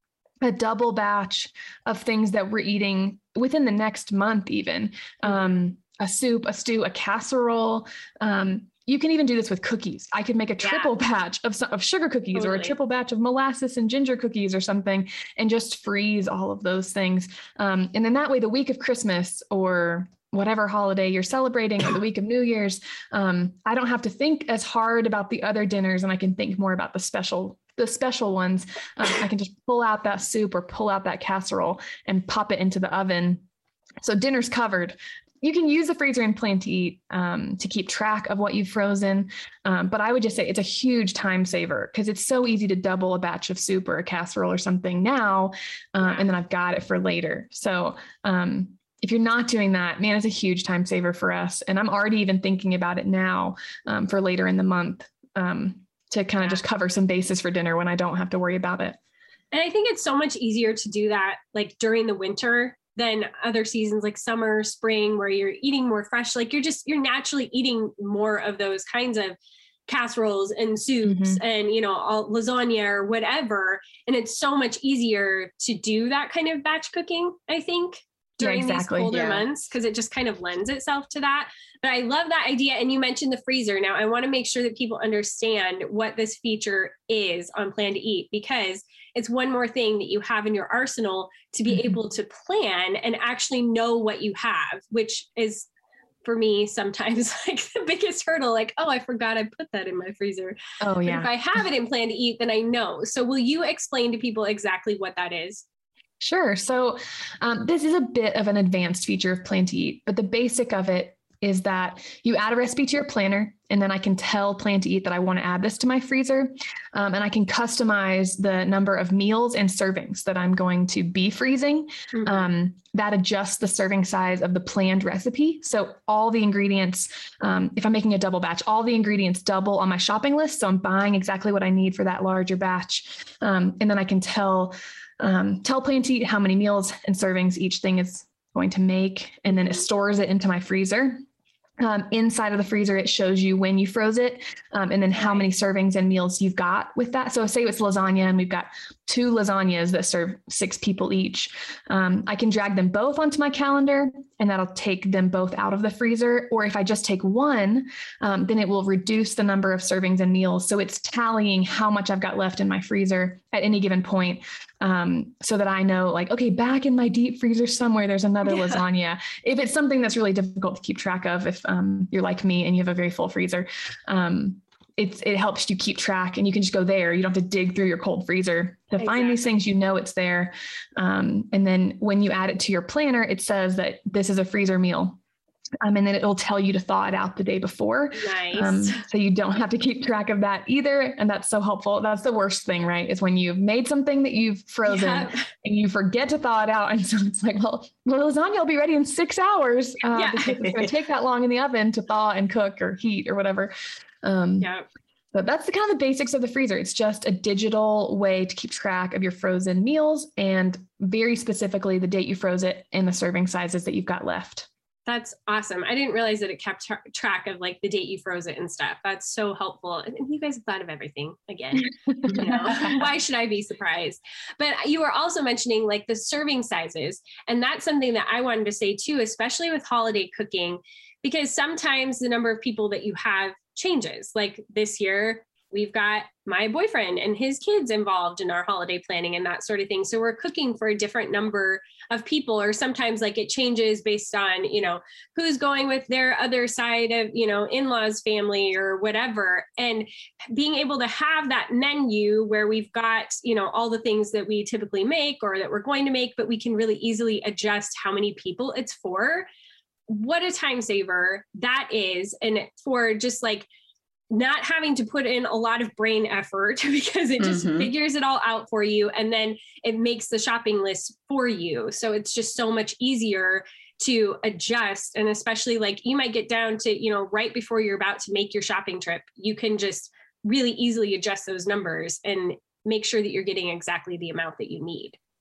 a double batch of things that we're eating within the next month, even um, a soup, a stew, a casserole. Um, you can even do this with cookies. I could make a triple yeah. batch of of sugar cookies totally. Or a triple batch of molasses and ginger cookies or something, and just freeze all of those things. Um, and then that way, the week of Christmas or whatever holiday you're celebrating or the week of New Year's, um, I don't have to think as hard about the other dinners, and I can think more about the special the special ones. Um, I can just pull out that soup or pull out that casserole and pop it into the oven. So dinner's covered. You can use the freezer and Plan to Eat um, to keep track of what you've frozen. Um, but I would just say it's a huge time saver because it's so easy to double a batch of soup or a casserole or something now. Uh, and then I've got it for later. So um, if you're not doing that, man, it's a huge time saver for us. And I'm already even thinking about it now um, for later in the month. Um, to kind of just cover some bases for dinner when I don't have to worry about it. And I think it's so much easier to do that like during the winter than other seasons like summer, spring, where you're eating more fresh. Like you're just, you're naturally eating more of those kinds of casseroles and soups mm-hmm. and, you know, all lasagna or whatever. And it's so much easier to do that kind of batch cooking, I think, during yeah, exactly. these colder yeah. months, because it just kind of lends itself to that. But I love that idea. And you mentioned the freezer. Now I want to make sure that people understand what this feature is on Plan to Eat, because it's one more thing that you have in your arsenal to be mm-hmm. able to plan and actually know what you have, which is for me sometimes like the biggest hurdle, like, oh, I forgot I put that in my freezer. Oh yeah. But if I have it in Plan to Eat, then I know. So will you explain to people exactly what that is? Sure. So um, this is a bit of an advanced feature of Plan to Eat, but the basic of it is that you add a recipe to your planner, and then I can tell Plan to Eat that I want to add this to my freezer. Um, and I can customize the number of meals and servings that I'm going to be freezing. Mm-hmm. Um, that adjusts the serving size of the planned recipe. So all the ingredients, um, if I'm making a double batch, all the ingredients double on my shopping list. So I'm buying exactly what I need for that larger batch. Um, and then I can tell Um, tell Plan to Eat how many meals and servings each thing is going to make, and then it stores it into my freezer. Um, inside of the freezer, it shows you when you froze it, um, and then how many servings and meals you've got with that. So say it's lasagna and we've got two lasagnas that serve six people each. Um, I can drag them both onto my calendar, and that'll take them both out of the freezer. Or if I just take one, um, then it will reduce the number of servings and meals. So it's tallying how much I've got left in my freezer at any given point. Um, so that I know, like, okay, back in my deep freezer somewhere, there's another yeah. lasagna. If it's something that's really difficult to keep track of, if um, you're like me and you have a very full freezer, um, it's, it helps you keep track, and you can just go there. You don't have to dig through your cold freezer to exactly. find these things, you know, it's there. Um, and then when you add it to your planner, it says that this is a freezer meal. Um, and then it'll tell you to thaw it out the day before. Nice. Um, so you don't have to keep track of that either. And that's so helpful. That's the worst thing, right? Is when you've made something that you've frozen yeah. and you forget to thaw it out. And so it's like, well, well lasagna will be ready in six hours uh, yeah. because it's going to take that long in the oven to thaw and cook or heat or whatever. Um, yeah. So that's the kind of the basics of the freezer. It's just a digital way to keep track of your frozen meals, and very specifically the date you froze it and the serving sizes that you've got left. That's awesome. I didn't realize that it kept tra- track of like the date you froze it and stuff. That's so helpful. And you guys have thought of everything again. You know, why should I be surprised? But you were also mentioning like the serving sizes. And that's something that I wanted to say too, especially with holiday cooking, because sometimes the number of people that you have changes. Like this year, we've got my boyfriend and his kids involved in our holiday planning and that sort of thing. So we're cooking for a different number of people, or sometimes like it changes based on, you know, who's going with their other side of, you know, in-laws family or whatever. And being able to have that menu where we've got, you know, all the things that we typically make or that we're going to make, but we can really easily adjust how many people it's for. What a time saver that is. And for just like not having to put in a lot of brain effort, because it just mm-hmm. figures it all out for you. And then it makes the shopping list for you. So it's just so much easier to adjust. And especially like you might get down to, you know, right before you're about to make your shopping trip, you can just really easily adjust those numbers and make sure that you're getting exactly the amount that you need.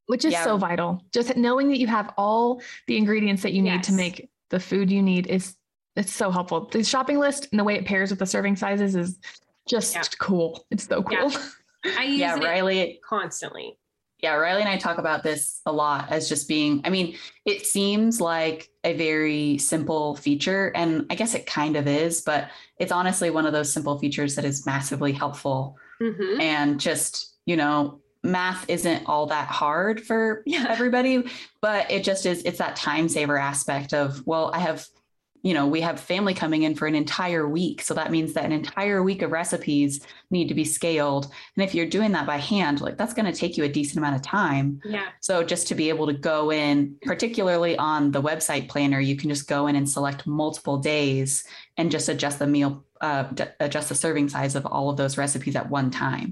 which is Yeah. so vital. Just knowing that you have all the ingredients that you need Yes. to make the food you need is, it's so helpful. The shopping list and the way it pairs with the serving sizes is just Yeah. cool. It's so cool. Yeah. I use Yeah, it Riley. constantly. Yeah, Riley and I talk about this a lot as just being, I mean, it seems like a very simple feature, and I guess it kind of is, but it's honestly one of those simple features that is massively helpful. Mm-hmm. And just, you know, math isn't all that hard for Yeah. everybody, but it just is, it's that time saver aspect of, well, I have, you know, we have family coming in for an entire week. So that means that an entire week of recipes need to be scaled. And if you're doing that by hand, like that's going to take you a decent amount of time. Yeah. So just to be able to go in, particularly on the website planner, you can just go in and select multiple days and just adjust the meal, uh, d- adjust the serving size of all of those recipes at one time.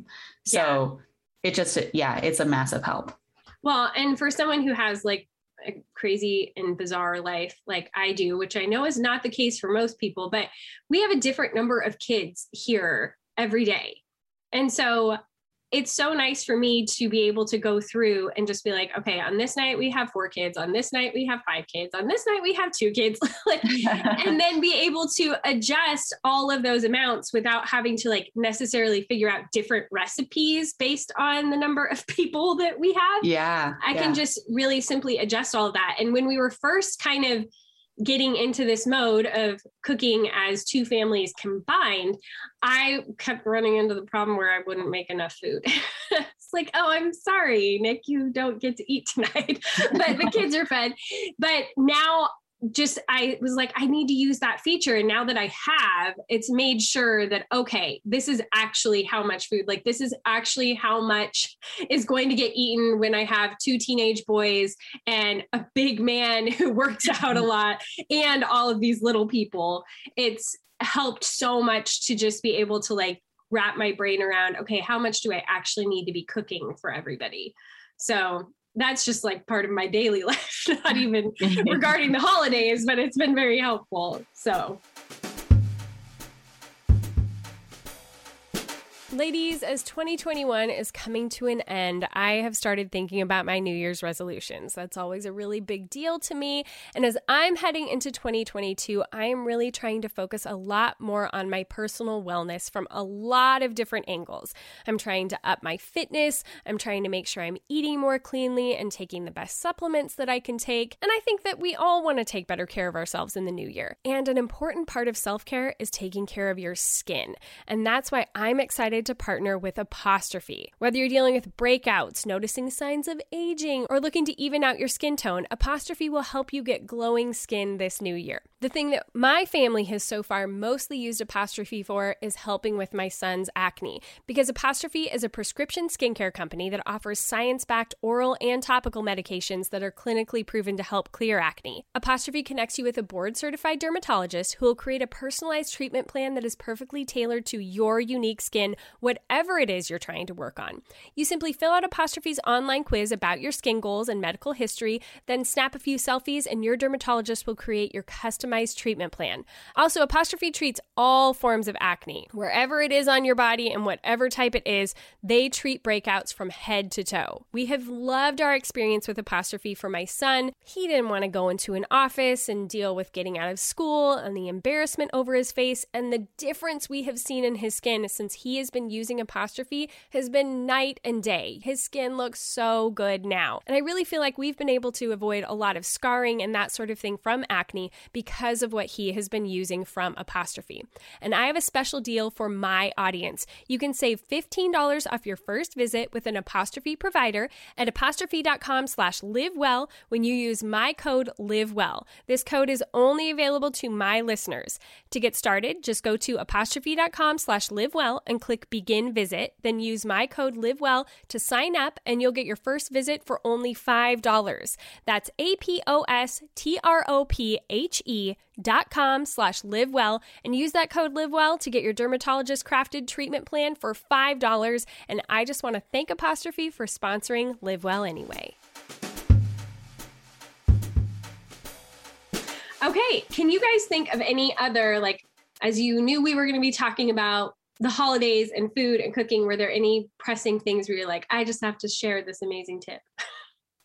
So it just, yeah, it's a massive help. Well, and for someone who has like a crazy and bizarre life like I do, which I know is not the case for most people, but we have a different number of kids here every day. And so it's so nice for me to be able to go through and just be like, okay, on this night we have four kids, on this night we have five kids, on this night we have two kids, like, and then be able to adjust all of those amounts without having to like necessarily figure out different recipes based on the number of people that we have. Yeah. I yeah. can just really simply adjust all of that. And when we were first kind of getting into this mode of cooking as two families combined, I kept running into the problem where I wouldn't make enough food. It's like, oh, I'm sorry, Nick, you don't get to eat tonight, but the kids are fed. But now just, I was like, I need to use that feature. And now that I have, it's made sure that, okay, this is actually how much food, like this is actually how much is going to get eaten when I have two teenage boys and a big man who works out a lot and all of these little people. It's helped so much to just be able to like wrap my brain around, okay, how much do I actually need to be cooking for everybody? So that's just like part of my daily life, not even regarding the holidays, but it's been very helpful. So. Ladies, as twenty twenty-one is coming to an end, I have started thinking about my New Year's resolutions. That's always a really big deal to me. And as I'm heading into twenty twenty-two, I am really trying to focus a lot more on my personal wellness from a lot of different angles. I'm trying to up my fitness. I'm trying to make sure I'm eating more cleanly and taking the best supplements that I can take. And I think that we all want to take better care of ourselves in the new year. And an important part of self-care is taking care of your skin. And that's why I'm excited to partner with Apostrophe. Whether you're dealing with breakouts, noticing signs of aging, or looking to even out your skin tone, Apostrophe will help you get glowing skin this new year. The thing that my family has so far mostly used Apostrophe for is helping with my son's acne, because Apostrophe is a prescription skincare company that offers science-backed oral and topical medications that are clinically proven to help clear acne. Apostrophe connects you with a board-certified dermatologist who will create a personalized treatment plan that is perfectly tailored to your unique skin, whatever it is you're trying to work on. You simply fill out Apostrophe's online quiz about your skin goals and medical history, then snap a few selfies, and your dermatologist will create your customized treatment plan. Also, Apostrophe treats all forms of acne. Wherever it is on your body and whatever type it is, they treat breakouts from head to toe. We have loved our experience with Apostrophe for my son. He didn't want to go into an office and deal with getting out of school and the embarrassment over his face, and the difference we have seen in his skin since he has been using Apostrophe has been night and day. His skin looks so good now. And I really feel like we've been able to avoid a lot of scarring and that sort of thing from acne because of what he has been using from Apostrophe. And I have a special deal for my audience. You can save fifteen dollars off your first visit with an Apostrophe provider at apostrophe.com slash livewell when you use my code livewell. This code is only available to my listeners. To get started, just go to apostrophe.com slash livewell and click begin visit, then use my code livewell to sign up and you'll get your first visit for only five dollars. That's A-P-O-S-T-R-O-P-H-E dot com slash livewell and use that code livewell to get your dermatologist crafted treatment plan for five dollars. And I just want to thank Apostrophe for sponsoring Live Well Anyway. Okay, can you guys think of any other, like, as you knew we were going to be talking about the holidays and food and cooking, were there any pressing things where you're like, I just have to share this amazing tip?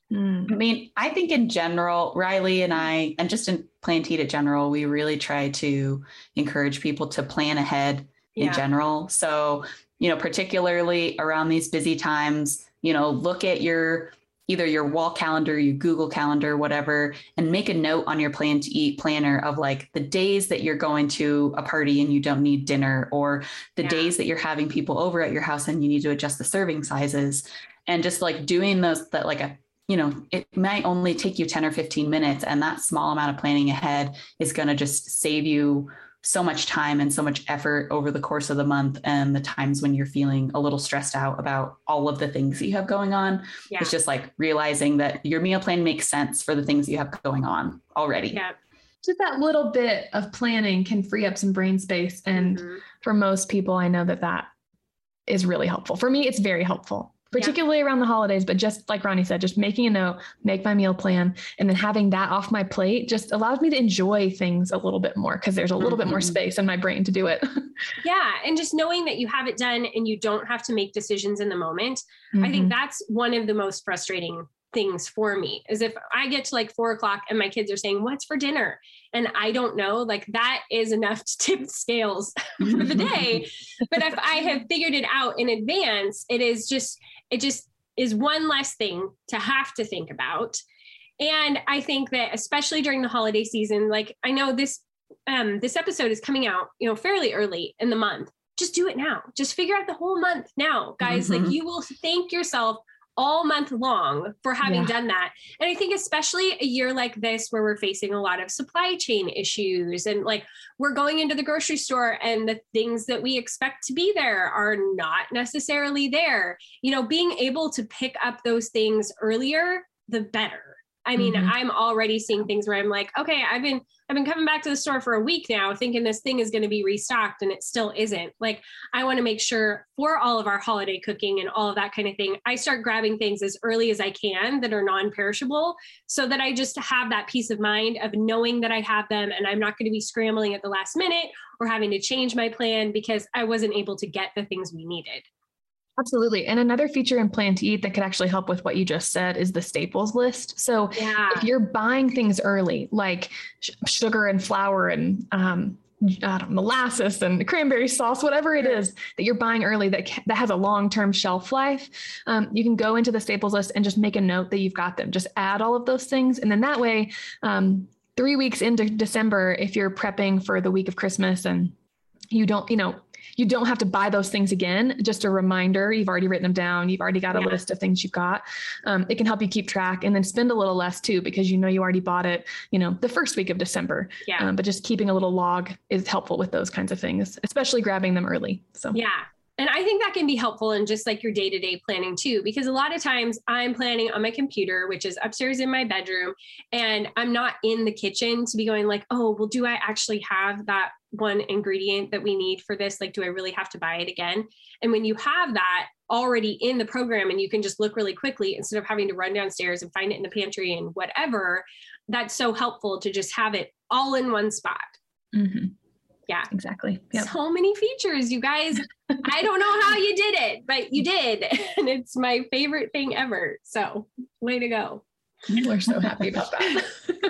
Mm. I mean, I think in general, Riley and I, and just in Plant Eat in general, we really try to encourage people to plan ahead Yeah. in general. So, you know, particularly around these busy times, you know, look at your either your wall calendar, your Google calendar, whatever, and make a note on your Plan to Eat planner of like the days that you're going to a party and you don't need dinner, or the Yeah. days that you're having people over at your house and you need to adjust the serving sizes, and just like doing those that like a you know, it might only take you ten or fifteen minutes, and that small amount of planning ahead is going to just save you so much time and so much effort over the course of the month. And the times when you're feeling a little stressed out about all of the things that you have going on, Yeah. it's just like realizing that your meal plan makes sense for the things you have going on already. Yeah. Just that little bit of planning can free up some brain space. And Mhm. for most people, I know that that is really helpful. For me, it's very helpful, particularly around the holidays, but just like Ronnie said, just making a note, make my meal plan, and then having that off my plate just allows me to enjoy things a little bit more because there's a little Mm-hmm. bit more space in my brain to do it. Yeah. And just knowing that you have it done and you don't have to make decisions in the moment. I Mm-hmm. think that's one of the most frustrating things for me is if I get to like four o'clock and my kids are saying, what's for dinner? And I don't know, like that is enough to tip the scales for the day. But if I have figured it out in advance, it is just, it just is one less thing to have to think about. And I think that especially during the holiday season, like I know this, um, this episode is coming out, you know, fairly early in the month. Just do it now. Just figure out the whole month now, guys. Mhm. Like you will thank yourself all month long for having Yeah. done that. And I think especially a year like this, where we're facing a lot of supply chain issues and like we're going into the grocery store and the things that we expect to be there are not necessarily there, you know, being able to pick up those things earlier, the better. I mean, Mhm. I'm already seeing things where I'm like, okay, I've been, I've been coming back to the store for a week now thinking this thing is going to be restocked and it still isn't. Like, I want to make sure for all of our holiday cooking and all of that kind of thing, I start grabbing things as early as I can that are non-perishable so that I just have that peace of mind of knowing that I have them and I'm not going to be scrambling at the last minute or having to change my plan because I wasn't able to get the things we needed. Absolutely. And another feature in Plan to Eat that could actually help with what you just said is the staples list. So Yeah. if you're buying things early, like sh- sugar and flour and um, I don't know, molasses and cranberry sauce, whatever it is that you're buying early that ca- that has a long-term shelf life, um, you can go into the staples list and just make a note that you've got them. Just add all of those things. And then that way, um, three weeks into December, if you're prepping for the week of Christmas and you don't, you know, you don't have to buy those things again. Just a reminder, you've already written them down. You've already got a Yeah. list of things you've got. Um, it can help you keep track and then spend a little less too, because you know you already bought it, you know, the first week of December. Yeah. Um, but just keeping a little log is helpful with those kinds of things, especially grabbing them early. So Yeah. And I think that can be helpful in just like your day-to-day planning too, because a lot of times I'm planning on my computer, which is upstairs in my bedroom, and I'm not in the kitchen to be going like, oh, well, do I actually have that one ingredient that we need for this? Like, do I really have to buy it again? And when you have that already in the program and you can just look really quickly instead of having to run downstairs and find it in the pantry and whatever, that's so helpful to just have it all in one spot. Mhm. Yeah. Exactly. Yep. So many features, you guys. I don't know how you did it, but you did. And it's my favorite thing ever. So way to go. We're so happy about that.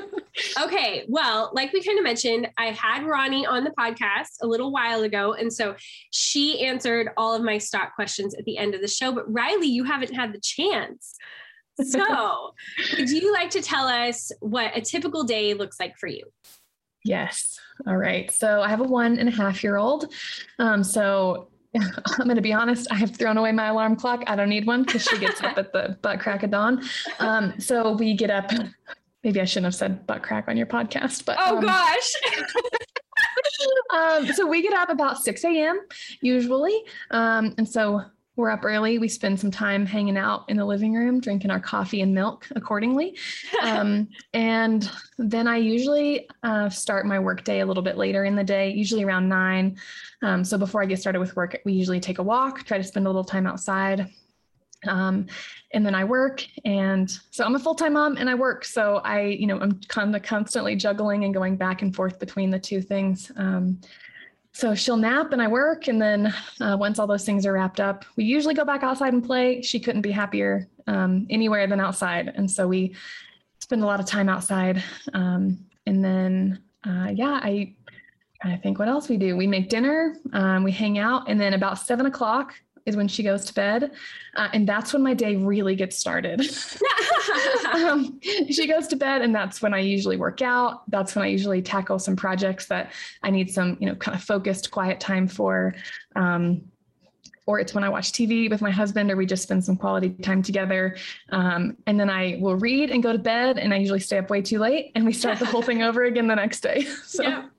Okay. Well, like we kind of mentioned, I had Ronnie on the podcast a little while ago. And so she answered all of my stock questions at the end of the show. But Riley, you haven't had the chance. So would you like to tell us what a typical day looks like for you? Yes. All right. So I have a one and a half year old. Um, so I'm going to be honest. I have thrown away my alarm clock. I don't need one because she gets up at the butt crack of dawn. Um, so we get up, maybe I shouldn't have said butt crack on your podcast, but Oh um, gosh. um, so we get up about six a.m. usually. Um, and so we're up early. We spend some time hanging out in the living room, drinking our coffee and milk accordingly. Um, and then I usually uh, start my work day a little bit later in the day, usually around nine. Um, so before I get started with work, we usually take a walk, try to spend a little time outside. Um, and then I work. And so I'm a full-time mom and I work. So I, you know, I'm kind of constantly juggling and going back and forth between the two things. Um, So she'll nap and I work. And then uh, once all those things are wrapped up, we usually go back outside and play. She couldn't be happier. um, anywhere than outside. And so we spend a lot of time outside. Um, and then, uh, yeah, I, I think what else we do, we make dinner, um, we hang out, and then about seven o'clock is when she goes to bed. Uh, and that's when my day really gets started. um, she goes to bed, and that's when I usually work out. That's when I usually tackle some projects that I need some, you know, kind of focused, quiet time for. Um, or it's when I watch T V with my husband, or we just spend some quality time together. Um, and then I will read and go to bed, and I usually stay up way too late, and we start the whole thing over again the next day. So. Yeah.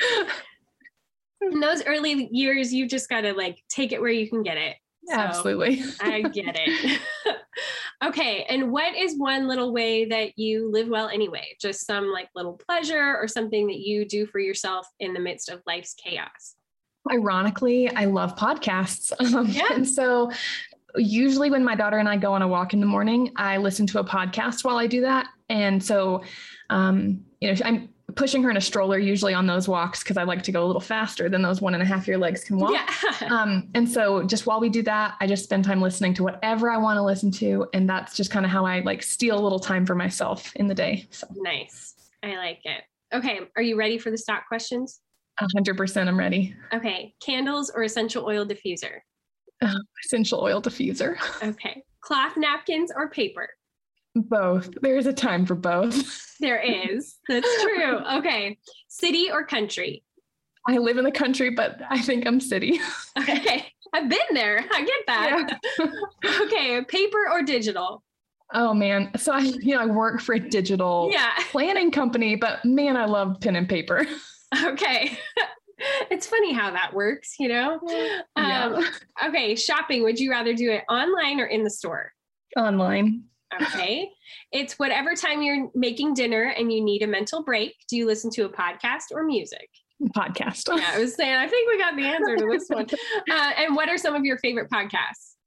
In those early years, you just got to like take it where you can get it. So absolutely. I get it. Okay. And what is one little way that you live well anyway? Just some like little pleasure or something that you do for yourself in the midst of life's chaos? Ironically, I love podcasts. Um, yeah. And so usually when my daughter and I go on a walk in the morning, I listen to a podcast while I do that. And so, um, you know, I'm pushing her in a stroller usually on those walks, because I like to go a little faster than those one and a half year legs can walk. Yeah. um, and so just while we do that, I just spend time listening to whatever I want to listen to. And that's just kind of how I like steal a little time for myself in the day. So. Nice. I like it. Okay. Are you ready for the stock questions? A hundred percent. I'm ready. Okay. Candles or essential oil diffuser? Uh, essential oil diffuser. Okay. Cloth napkins or paper? Both. There is a time for both. There is. That's true. Okay. City or country? I live in the country, but I think I'm city. Okay. I've been there. I get that. Yeah. Okay. Paper or digital? Oh man. So I, you know, I work for a digital yeah. planning company, but man, I love pen and paper. Okay. It's funny how that works, you know? Yeah. Um, okay. Shopping. Would you rather do it online or in the store? Online. Okay. It's whatever time you're making dinner and you need a mental break. Do you listen to a podcast or music? Podcast. Yeah, I was saying, I think we got the answer to this one. Uh, and what are some of your favorite podcasts?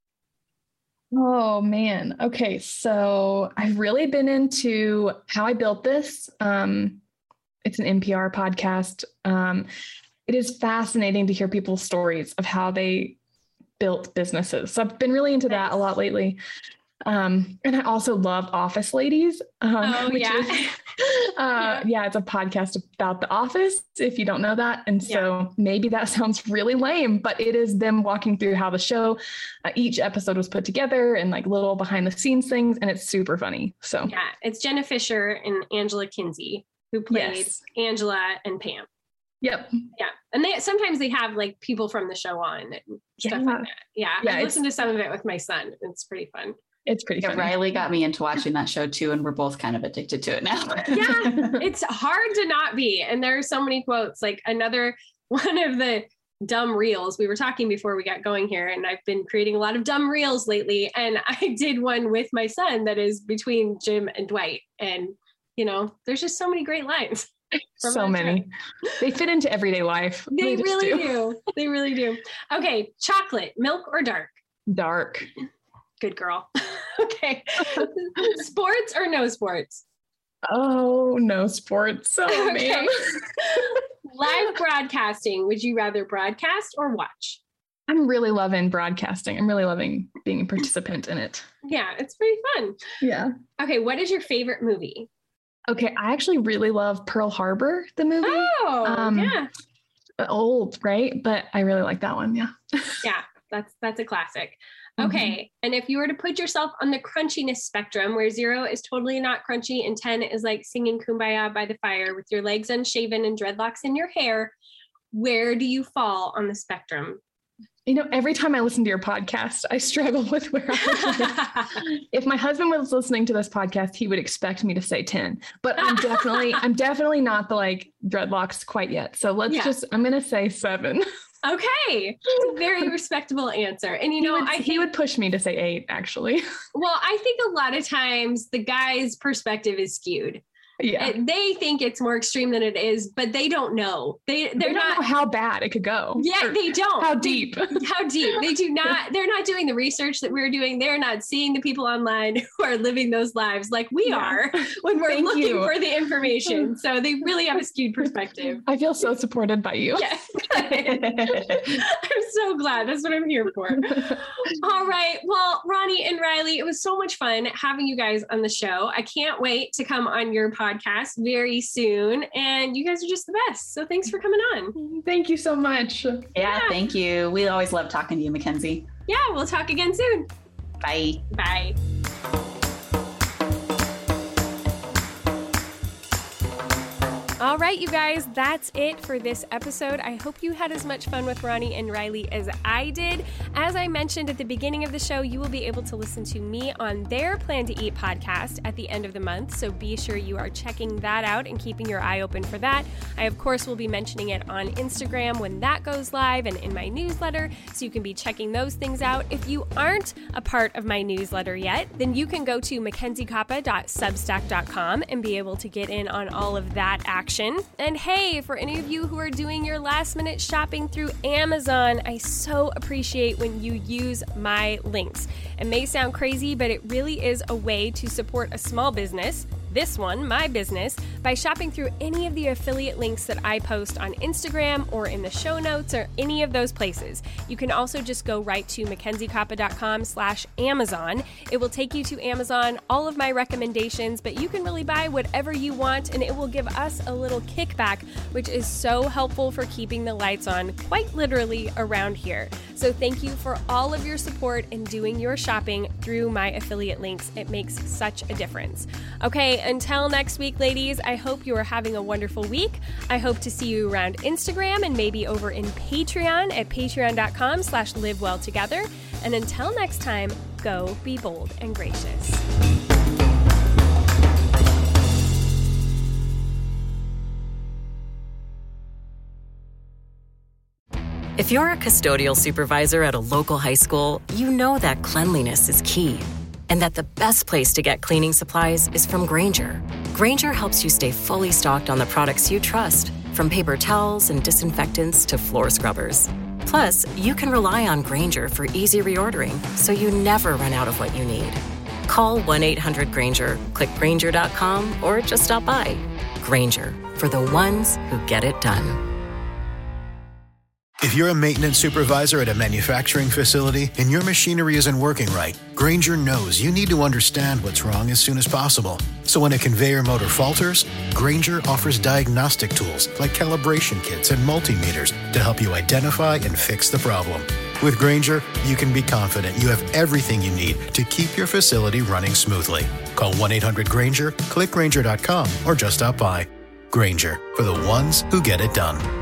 Oh man. Okay. So I've really been into How I Built This. Um, it's an N P R podcast. Um, it is fascinating to hear people's stories of how they built businesses. So I've been really into that a lot lately. Um, and I also love Office Ladies. Um, oh, which yeah. Is, uh, yeah. yeah, it's a podcast about The Office, if you don't know that. And so yeah. maybe that sounds really lame, but it is them walking through how the show, uh, each episode was put together and like little behind the scenes things. And it's super funny. So yeah, it's Jenna Fisher and Angela Kinsey who played yes. Angela and Pam. Yep. Yeah. And they sometimes they have like people from the show on and stuff yeah. like that. Yeah. yeah I listened to some of it with my son. It's pretty fun. It's pretty yeah, funny. Riley got me into watching that show too, and we're both kind of addicted to it now. Yeah, it's hard to not be. And there are so many quotes. Like another one of the dumb reels. We were talking before we got going here, and I've been creating a lot of dumb reels lately. And I did one with my son that is between Jim and Dwight. And, you know, there's just so many great lines. So many. Show. They fit into everyday life. They, they really do. do. They really do. Okay. Chocolate, milk or dark? Dark. Good girl. Okay. Sports or no sports? Oh, no sports. Oh, okay. Man. Live broadcasting. Would you rather broadcast or watch? I'm really loving broadcasting. I'm really loving being a participant in it. Yeah, it's pretty fun. Yeah. Okay. What is your favorite movie? Okay. I actually really love Pearl Harbor, the movie. Oh, um, yeah. Old, right? But I really like that one. Yeah. Yeah. That's, that's a classic. Okay. Mm-hmm. And if you were to put yourself on the crunchiness spectrum, where zero is totally not crunchy and ten is like singing Kumbaya by the fire with your legs unshaven and dreadlocks in your hair, where do you fall on the spectrum? You know, every time I listen to your podcast, I struggle with where I am. If my husband was listening to this podcast, he would expect me to say ten, but I'm definitely, I'm definitely not the like dreadlocks quite yet. So let's yeah. just, I'm going to say seven. Okay. It's a very respectable answer. And you know, he would, I think, he would push me to say eight, actually. Well, I think a lot of times the guy's perspective is skewed. Yeah. It, they think it's more extreme than it is, but they don't know. They, they're they don't not know how bad it could go. Yeah, they don't. How deep. How deep. They do not, they're not doing the research that we're doing. They're not seeing the people online who are living those lives like we yeah. are when we're Thank looking you. for the information. So they really have a skewed perspective. I feel so supported by you. Yeah. I'm so glad. That's what I'm here for. All right. Well, Ronnie and Riley, it was so much fun having you guys on the show. I can't wait to come on your podcast very soon. And you guys are just the best. So thanks for coming on. Thank you so much. Yeah, yeah. Thank you. We always love talking to you, Mackenzie. Yeah, we'll talk again soon. Bye. Bye. All right, you guys, that's it for this episode. I hope you had as much fun with Ronnie and Riley as I did. As I mentioned at the beginning of the show, you will be able to listen to me on their Plan to Eat podcast at the end of the month, so be sure you are checking that out and keeping your eye open for that. I, of course, will be mentioning it on Instagram when that goes live and in my newsletter, so you can be checking those things out. If you aren't a part of my newsletter yet, then you can go to mackenzie coppa dot substack dot com and be able to get in on all of that action. And hey, for any of you who are doing your last minute shopping through Amazon, I so appreciate when you use my links. It may sound crazy, but it really is a way to support a small business, this one, my business, by shopping through any of the affiliate links that I post on Instagram or in the show notes or any of those places. You can also just go right to mackenzie coppa dot com slash Amazon. It will take you to Amazon, all of my recommendations, but you can really buy whatever you want and it will give us a little kickback, which is so helpful for keeping the lights on quite literally around here. So thank you for all of your support in doing your shopping through my affiliate links. It makes such a difference. Okay, until next week, ladies, I hope you are having a wonderful week. I hope to see you around Instagram and maybe over in Patreon at patreon dot com slash live well together. And until next time, go be bold and gracious. If you're a custodial supervisor at a local high school, you know that cleanliness is key, and that the best place to get cleaning supplies is from Grainger. Grainger helps you stay fully stocked on the products you trust, from paper towels and disinfectants to floor scrubbers. Plus, you can rely on Grainger for easy reordering, so you never run out of what you need. Call one eight hundred Grainger, click Grainger dot com, or just stop by. Grainger, for the ones who get it done. If you're a maintenance supervisor at a manufacturing facility and your machinery isn't working right, Grainger knows you need to understand what's wrong as soon as possible. So when a conveyor motor falters, Grainger offers diagnostic tools like calibration kits and multimeters to help you identify and fix the problem. With Grainger, you can be confident you have everything you need to keep your facility running smoothly. Call one eight hundred Grainger, click Grainger dot com, or just stop by. Grainger, for the ones who get it done.